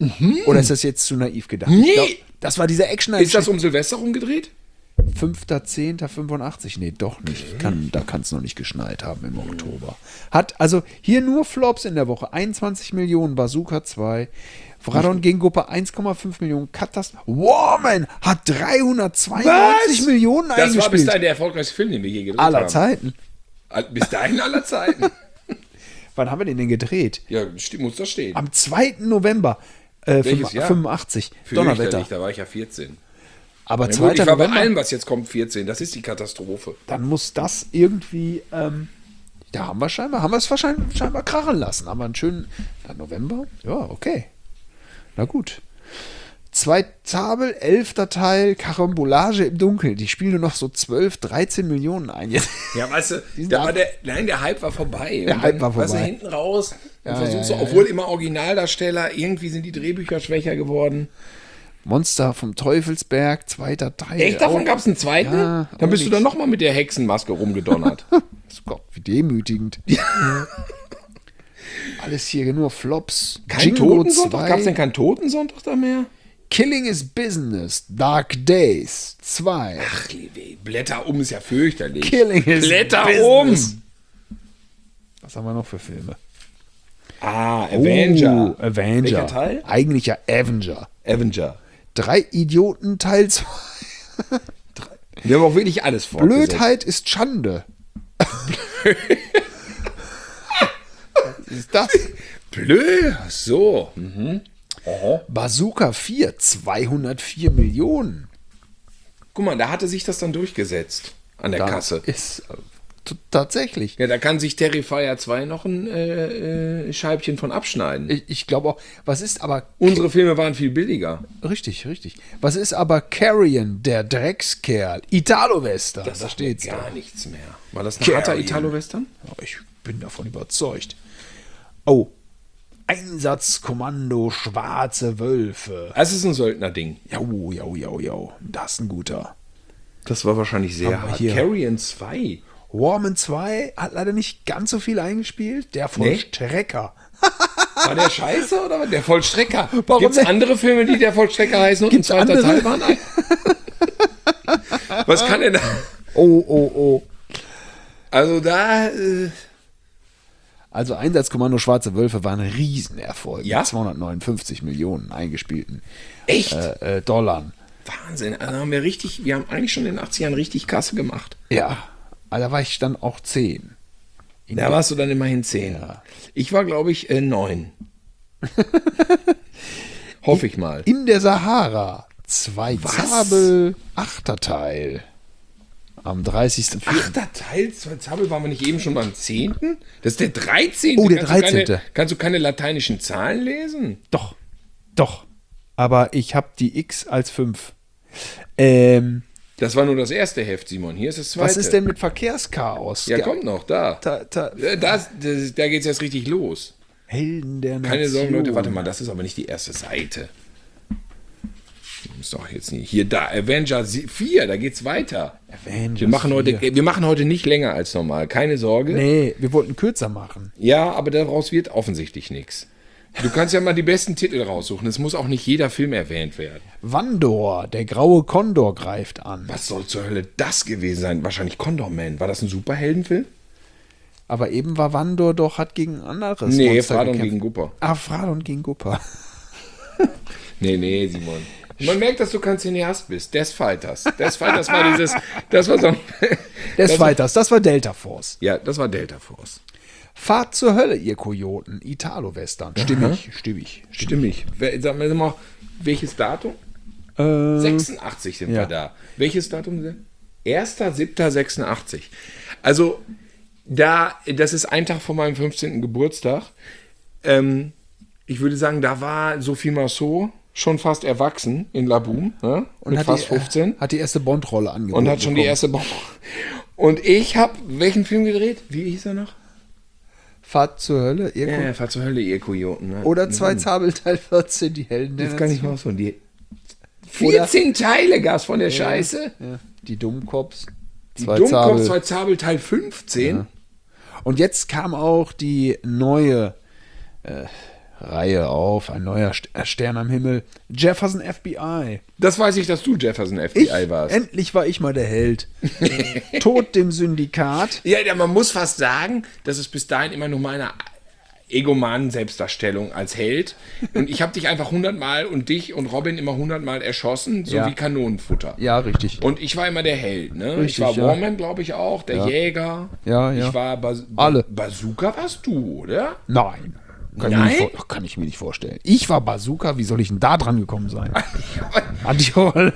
Oder ist das jetzt zu naiv gedacht? Nee. Ich glaub, das war dieser action Ist das um Silvester rumgedreht? fünfter zehnter fünfundachtzig. Nee, doch nicht. Kann, da kann es noch nicht geschneit haben im Oktober. Hat also hier nur Flops in der Woche. einundzwanzig Millionen, Bazooka zwei. Vradon gegen Guppa eins Komma fünf Millionen. Katastrophe. Warman hat dreihundertzweiundneunzig Was? Millionen Das war bis eingespielt. dahin der erfolgreichste Film, den wir je gedreht Aller haben. Zeiten. All- Bis dahin aller Zeiten. Wann haben wir den denn gedreht? Ja, sti- muss das stehen. Am zweiten November äh, Welches Jahr? fünfundachtzig. Fürchterlich, Donnerwetter. da war ich ja vierzehn. Aber Ja, gut, zweiter ich war bei November, allem, was jetzt kommt, vierzehn. Das ist die Katastrophe. dann muss das irgendwie, ähm, da haben wir scheinbar, haben wir es wahrscheinlich scheinbar krachen lassen. Haben wir einen schönen, na, November? Ja, okay. Na gut. Zwei Zabel, elfter Teil, Karambolage im Dunkeln. Die spielen nur noch so zwölf, dreizehn Millionen ein. Jetzt. Ja, weißt du, sind da ab- war der, nein, der Hype war vorbei. Der Und Hype war Weißt du, vorbei. hinten raus und Ja, versuchst ja, du, ja, obwohl immer Originaldarsteller, irgendwie sind die Drehbücher schwächer geworden. Monster vom Teufelsberg, zweiter Teil. Echt, davon Auch- gab es einen zweiten? Ja, dann auch bist du nix. dann nochmal mit der Hexenmaske rumgedonnert. Gott, wie demütigend. Alles hier nur Flops. Kein Jingo Totensonntag? zwei. Gab es denn keinen Totensonntag da mehr? Killing is Business. Dark Days zwei. Ach, liebe, Blätter um ist ja fürchterlich. Killing is Blätter Business. um! Was haben wir noch für Filme? Ah, Avenger. Oh, Avenger. Welcher Teil? Eigentlich ja Avenger. Avenger. Drei Idioten Teil zwei. Wir haben auch wirklich alles fortgesetzt. Blödheit ist Schande. Was ist das? Blöd? So. Mhm. Bazooka vier, zweihundertvier Millionen. Guck mal, da hatte sich das dann durchgesetzt an der Da Kasse. Ist äh, t- tatsächlich. Ja, da kann sich Terrifier zwei noch ein äh, äh, Scheibchen von abschneiden. Ich, ich glaube auch, was ist aber Unsere Filme waren viel billiger. richtig, richtig. Was ist aber Carrion, der Dreckskerl? Italo-Western. Da sagt steht's mir gar doch. nichts mehr. War das ein Carrion. harter Italo-Western? Ja, ich bin davon überzeugt. Oh, Einsatzkommando Schwarze Wölfe. Das ist ein Söldner-Ding. Jau, jau, jau, jau. Das ist ein guter. Das war wahrscheinlich sehr Haben wir hart. hier. Carrion zwei. Warman zwei hat leider nicht ganz so viel eingespielt. Der Nee? Vollstrecker. War der scheiße oder was? Der Vollstrecker? Warum Gibt es denn? andere Filme, die der Vollstrecker heißen und Gibt's ein zweiter andere? Teil waren? Was kann denn da? Oh, oh, oh. Also da... Äh, Also Einsatzkommando Schwarze Wölfe war ein Riesenerfolg. Ja? Mit zweihundertneunundfünfzig Millionen eingespielten echt? äh, äh, Dollar. Wahnsinn. Also haben wir richtig... Wir haben eigentlich schon in den achtzigern richtig Kasse gemacht. Ja, aber da war ich dann auch zehn. In Da warst du dann immerhin zehn. Ja. Ich war, glaube ich, äh, neun. Hoffe ich mal. In der Sahara. Zwei Was? Zabel, achter Teil. Am dreißigsten vierten Achter Teil, zwei Zabel, waren wir nicht eben schon beim zehnten? Das ist der dreizehnte. Oh, der Kannst du keine- dreizehnte. Kannst du keine lateinischen Zahlen lesen? Doch, doch. Aber ich habe die X als fünf. Ähm, Das war nur das erste Heft, Simon. Hier ist das zweite. was ist denn mit Verkehrschaos? Ja, Der- kommt noch, da. Ta, ta, Äh, Das, das, da geht es jetzt richtig los. Helden der Nation. Keine Sorgen, Leute, warte mal, das ist aber nicht die erste Seite. Ist doch jetzt nicht. Hier, da, Avenger vier, da geht's weiter. Avengers Wir machen, heute, vier. wir machen heute nicht länger als normal, keine Sorge. Nee, wir wollten kürzer machen. Ja, aber daraus wird offensichtlich nichts. Du kannst ja mal die besten Titel raussuchen. Es muss auch nicht jeder Film erwähnt werden. Wandor, der graue Kondor greift an. Was soll zur Hölle das gewesen sein? Wahrscheinlich Condor Man. War das ein Superheldenfilm? Aber eben war Wandor doch, hat gegen ein anderes Nee, Monster Fradon gekämpft. gegen Gupper. Ah, Fradon gegen Gupper. Nee, nee, Simon. Man merkt, dass du kein Cineast bist. Death Fighters. Death Fighters war dieses, das war so ein, Des das- Fighters, das war Delta Force. Ja, das war Delta Force. Fahrt zur Hölle, ihr Kojoten. Italo-Western. Stimmig, stimmig. Stimmig. Wer- Sag mal, sag mal, welches Datum? Äh, sechsundachtzig sind ja. wir da. Welches Datum denn? erster siebter sechsundachtzig. Also, da, das ist ein Tag vor meinem fünfzehnten Geburtstag. Ähm, ich würde sagen, da war Sophie Marceau schon fast erwachsen in Laboom, ne? und mit hat fast die, äh, fünfzehn. Hat die erste Bond-Rolle angeboten. Und hat schon die bekommen. erste Bombe. Und ich habe welchen Film gedreht? Wie hieß er noch? Fahrt zur Hölle, ihr Ja, Ko- ja, Fahr zur Hölle, ihr Kojoten. Ne? Oder zwei Zabel Teil vierzehn, die Helden der Jetzt kann ich Nation. mal so die vierzehn Teile gab's von der Scheiße. Ja, die Dummkops. Die Zwei Dummkopf, Zabel. zwei Zabel, Teil fünfzehn. Ja. Und jetzt kam auch die neue äh, Reihe auf, ein neuer St- Stern am Himmel. Jefferson F B I. Das weiß ich, dass du Jefferson F B I Ich, warst. endlich war ich mal der Held. Tod dem Syndikat. Ja, ja, man muss fast sagen, das ist bis dahin immer nur meine egomanen Selbstdarstellung als Held. Und ich habe dich einfach hundertmal und dich und Robin immer hundertmal erschossen, so Ja. wie Kanonenfutter. Ja, richtig. Und ich war immer der Held, ne? Richtig, ich war ja. Warman, glaube ich auch, der Ja. Jäger. Ja, ja. Ich war Bas Alle. Bazooka warst du, oder? Nein. Kann, Nein? Ich mir nicht vor- kann ich mir nicht vorstellen. Ich war Bazooka, wie soll ich denn da dran gekommen sein? Adiol.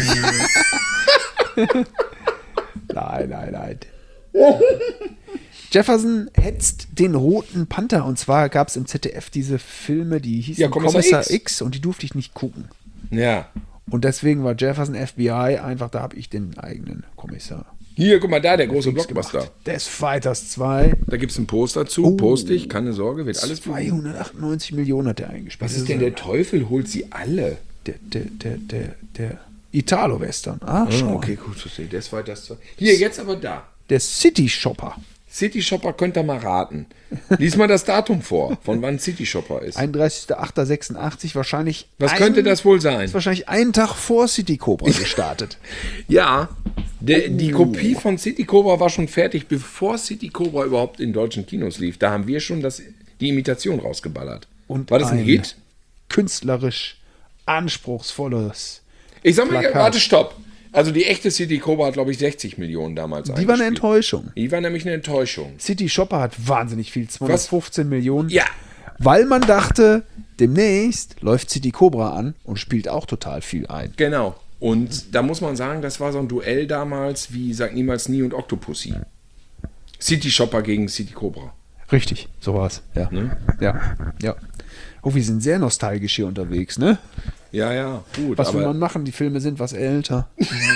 Nein, nein, nein. Jefferson hetzt den Roten Panther. Und zwar gab es im Z D F diese Filme, die hießen Ja, Kommissar Kommissar X. X. Und die durfte ich nicht gucken. Ja. Und deswegen war Jefferson F B I einfach, da habe ich den eigenen Kommissar. Hier, guck mal da, der große Dings Blockbuster. gemacht. Death Fighters zwei. Da gibt es ein Poster zu, poste ich, keine Sorge, wird alles zweihundertachtundneunzig Millionen hat er eingespielt. Was ist denn der Teufel holt sie alle? Der, der, der, der, der Italo-Western. Ah, Oh, schau. okay, gut, verstehe. Das war das. Hier, jetzt aber da. Der City Shopper. City Shopper könnt ihr mal raten. Lies mal das Datum vor, von wann City Shopper ist. einunddreißigster achter sechsundachtzig, wahrscheinlich. Was ein, könnte das wohl sein? Ist wahrscheinlich einen Tag vor City Cobra gestartet. Ja, der, die Kopie von City Cobra war schon fertig, bevor City Cobra überhaupt in deutschen Kinos lief. Da haben wir schon das, die Imitation rausgeballert. Und war das ein, Hit? Künstlerisch anspruchsvolles. Ich sag mal, Plakat. warte, stopp. Also die echte City Cobra hat, glaube ich, sechzig Millionen damals Die war eine eingespielt. Enttäuschung. Die war nämlich eine Enttäuschung. City Shopper hat wahnsinnig viel, zweihundertfünfzehn Millionen. Ja. Weil man dachte, demnächst läuft City Cobra an und spielt auch total viel ein. Genau. Und da muss man sagen, das war so ein Duell damals wie Sag niemals nie und Octopussy. City Shopper gegen City Cobra. Richtig, so war's. Ja. Ne? Ja. Ja. Oh, wir sind sehr nostalgisch hier unterwegs, ne? Ja, ja, gut. Was will aber man machen? Die Filme sind was älter.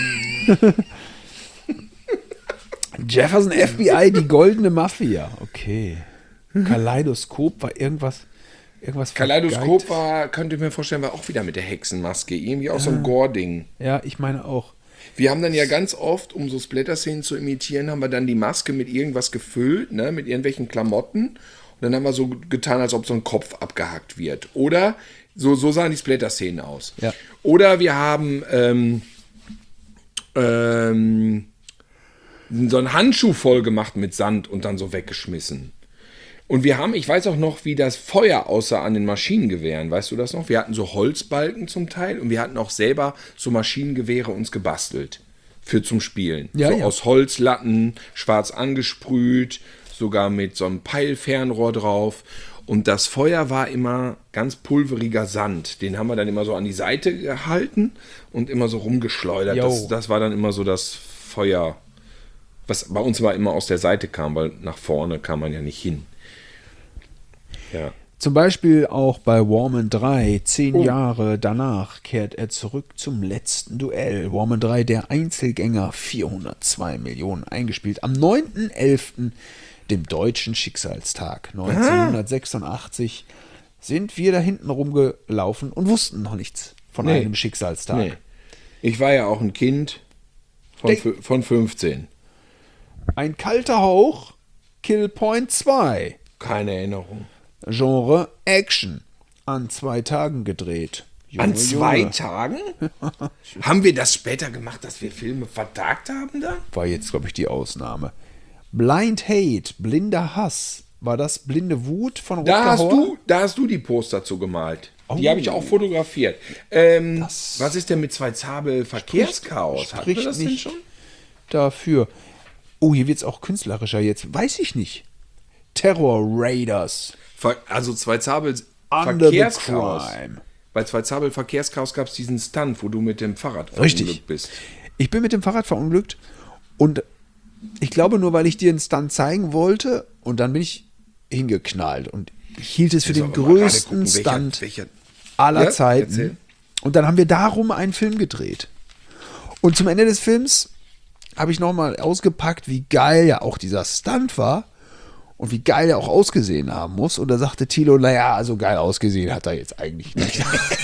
Jefferson F B I, die goldene Mafia. Okay. Kaleidoskop war irgendwas. irgendwas Kaleidoskop vergeigt. war, könnte ich mir vorstellen, war auch wieder mit der Hexenmaske. Irgendwie auch so ein Gore-Ding. Ja, ich meine auch. Wir haben dann ja ganz oft, um so Splatter-Szenen zu imitieren, haben wir dann die Maske mit irgendwas gefüllt, ne, mit irgendwelchen Klamotten. Und dann haben wir so getan, als ob so ein Kopf abgehackt wird. Oder so, so sahen die Splatter-Szenen aus. Ja. Oder wir haben ähm, ähm, so einen Handschuh voll gemacht mit Sand und dann so weggeschmissen. Und wir haben, ich weiß auch noch, wie das Feuer aussah an den Maschinengewehren. Weißt du das noch? Wir hatten so Holzbalken zum Teil und wir hatten auch selber so Maschinengewehre uns gebastelt. Für zum Spielen. Ja, so ja. aus Holzlatten, schwarz angesprüht, sogar mit so einem Peilfernrohr drauf. Und das Feuer war immer ganz pulveriger Sand. Den haben wir dann immer so an die Seite gehalten und immer so rumgeschleudert. Jo. Das, das war dann immer so das Feuer, was bei uns war immer aus der Seite kam, weil nach vorne kam man ja nicht hin. Ja. Zum Beispiel auch bei Warman drei, zehn Oh. Jahre danach, kehrt er zurück zum letzten Duell. Warman drei, der Einzelgänger, vierhundertzwei Millionen eingespielt. Am neunten elften, dem deutschen Schicksalstag neunzehnhundertsechsundachtzig, sind wir da hinten rumgelaufen und wussten noch nichts von Nee. einem Schicksalstag. Nee. Ich war ja auch ein Kind von, Denk- fü- von fünfzehn. Ein kalter Hauch, Kill Point zwei. Keine Erinnerung. Genre Action. An zwei Tagen gedreht. Junge, An zwei Junge. Tagen? Haben wir das später gemacht, dass wir Filme vertagt haben dann? War jetzt, glaube ich, die Ausnahme. Blind Hate, blinder Hass. War das blinde Wut von Da Rutger hast, Hauer? du, da hast du die Poster zu gemalt. Die Oh. habe ich auch fotografiert. Ähm, Das- was ist denn mit zwei Zabel Verkehrschaos? Hatten wir spricht das denn nicht schon? dafür. Oh, hier wird es auch künstlerischer jetzt. Weiß ich nicht. Terror Raiders. Ver also zwei Zabel Under the Verkehrschaos. Crime. Bei zwei Zabel Verkehrschaos gab es diesen Stunt, wo du mit dem Fahrrad Richtig. verunglückt bist. Ich bin mit dem Fahrrad verunglückt und ich glaube nur, weil ich dir einen Stunt zeigen wollte und dann bin ich hingeknallt und ich hielt es für den Sollen wir mal gerade größten gucken, welcher- Stunt welcher- aller Ja, erzähl. Zeiten. Und dann haben wir darum einen Film gedreht. Und zum Ende des Films habe ich nochmal ausgepackt, wie geil ja auch dieser Stunt war und wie geil er auch ausgesehen haben muss. Und da sagte Thilo, naja, so geil ausgesehen hat er jetzt eigentlich nicht.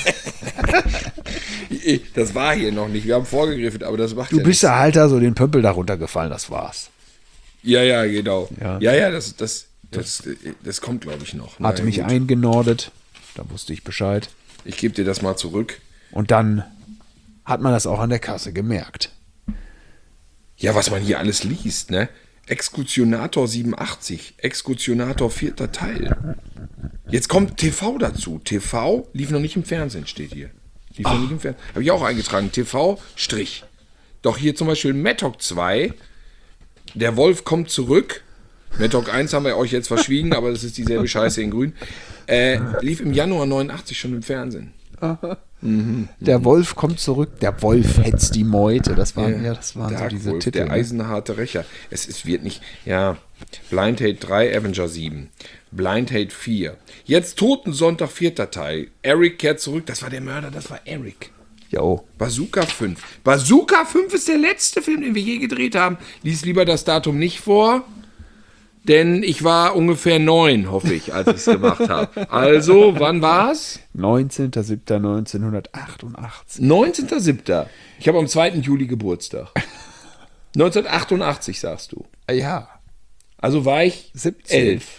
Das war hier noch nicht. Wir haben vorgegriffen, aber das macht Du ja bist ja halt da so den Pömpel da runtergefallen, das war's. Ja, ja, genau. Ja. Ja, ja, das, das, das, das kommt, glaube ich, noch. Hat Naja, mich gut. eingenordet. Da wusste ich Bescheid. Ich gebe dir das mal zurück. Und dann hat man das auch an der Kasse gemerkt. Ja, was man hier alles liest, ne? Exekutionator siebenundachtzig, Exekutionator vierter Teil. Jetzt kommt T V dazu. T V lief noch nicht im Fernsehen, steht hier. Lief noch nicht im Fernsehen. Habe ich auch eingetragen. T V, Strich. Doch hier zum Beispiel Mattock zwei. Der Wolf kommt zurück. Mattock eins haben wir euch jetzt verschwiegen, aber das ist dieselbe Scheiße in grün. Äh, lief im Januar neunundachtzig schon im Fernsehen. Mhm. Der Wolf kommt zurück, der Wolf hetzt die Meute. Das waren, ja, das waren so Dark diese Wolf, Titel. der ne? eisenharte Rächer. Es, es wird nicht, ja, Blind Hate drei, Avenger sieben, Blind Hate vier. Jetzt Totensonntag, vierter Teil. Eric kehrt zurück, das war der Mörder, das war Eric. Jo. Bazooka fünf. Bazooka fünf ist der letzte Film, den wir je gedreht haben. Lies lieber das Datum nicht vor, denn ich war ungefähr neun, hoffe ich, als ich es gemacht habe. Also, wann war's? neunzehnter siebter neunzehnhundertachtundachtzig. neunzehnter siebter Ich habe am zweiten Juli Geburtstag. neunzehnhundertachtundachtzig, sagst du. Ja. Also war ich siebzehn. elf.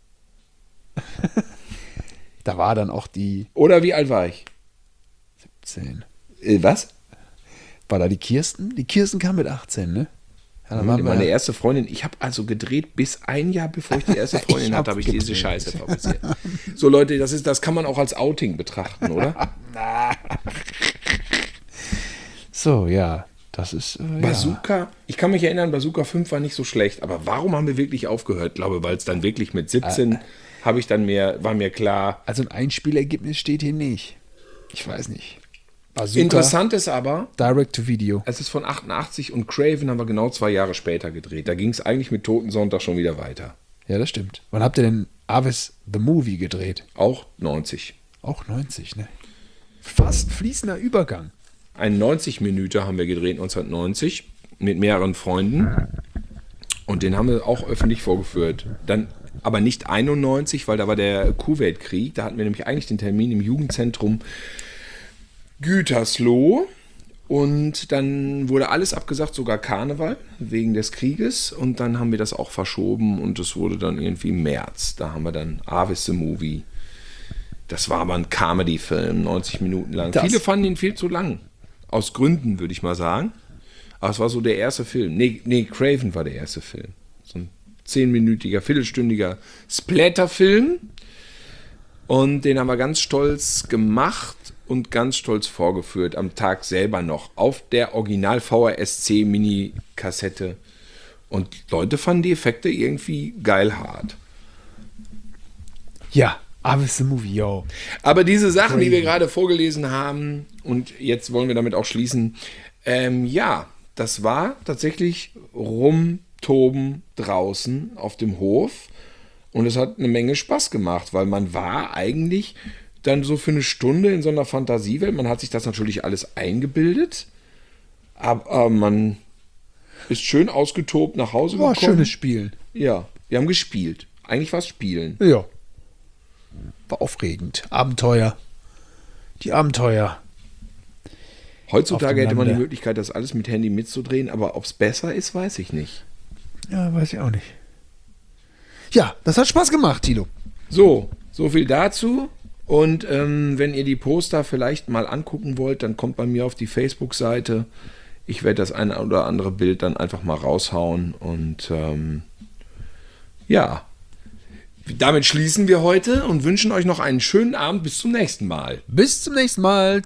Da war dann auch die Oder wie alt war ich? siebzehn. Äh, was? War da die Kirsten? Die Kirsten kam mit achtzehn, ne? Ja, dann waren wir- Meine erste Freundin, ich habe also gedreht bis ein Jahr bevor ich die erste Freundin Ich hatte, hab habe ich diese gedreht. Scheiße fabriziert. So Leute, das, ist, das kann man auch als Outing betrachten, oder? So, ja. Das ist. Äh, ja. Bazooka, ich kann mich erinnern, Bazooka fünf war nicht so schlecht, aber warum haben wir wirklich aufgehört? Ich glaube, weil es dann wirklich mit siebzehn habe ich dann mehr, war mir klar. Also ein Einspielergebnis steht hier nicht. Ich weiß nicht. Bazooka, Interessant ist aber, Direct to Video. es ist von achtundachtzig und Craven haben wir genau zwei Jahre später gedreht. Da ging es eigentlich mit Totensonntag schon wieder weiter. Ja, das stimmt. Wann habt ihr denn Avis the Movie gedreht? Auch neunzig. Auch neunzig, ne? Fast fließender Übergang. Einen neunzig Minuten haben wir gedreht neunzehnhundertneunzig mit mehreren Freunden und den haben wir auch öffentlich vorgeführt. Dann aber nicht einundneunzig, weil da war der Kuwaitkrieg. Da hatten wir nämlich eigentlich den Termin im Jugendzentrum Gütersloh und dann wurde alles abgesagt, sogar Karneval wegen des Krieges und dann haben wir das auch verschoben und es wurde dann irgendwie im März. Da haben wir dann Avis the Movie. Das war aber ein Comedy-Film, neunzig Minuten lang. Das- Viele fanden ihn viel zu lang. Aus Gründen, würde ich mal sagen. Aber es war so der erste Film. Nee, nee, Craven war der erste Film. So ein zehnminütiger, viertelstündiger Splatter-Film. Und den haben wir ganz stolz gemacht und ganz stolz vorgeführt. Am Tag selber noch. Auf der Original-V H S C-Mini-Kassette. Und Leute fanden die Effekte irgendwie geil hart. Ja, Avis the Movie, yo. Aber diese Sachen, die wir Crazy. gerade vorgelesen haben, und jetzt wollen wir damit auch schließen, ähm, ja, das war tatsächlich rumtoben draußen auf dem Hof und es hat eine Menge Spaß gemacht, weil man war eigentlich dann so für eine Stunde in so einer Fantasiewelt, man hat sich das natürlich alles eingebildet, aber man ist schön ausgetobt nach Hause War ein gekommen. schönes Spiel. Ja, wir haben gespielt. Eigentlich war es Spielen. Ja. War aufregend. Abenteuer. Die Abenteuer. Heutzutage Auf dem hätte man die Lande. Möglichkeit, das alles mit Handy mitzudrehen, aber ob es besser ist, weiß ich nicht. Ja, weiß ich auch nicht. Ja, das hat Spaß gemacht, Tilo. So, so viel dazu. Und ähm, wenn ihr die Poster vielleicht mal angucken wollt, dann kommt bei mir auf die Facebook-Seite. Ich werde das eine oder andere Bild dann einfach mal raushauen. Und ähm, ja, damit schließen wir heute und wünschen euch noch einen schönen Abend. Bis zum nächsten Mal. Bis zum nächsten Mal.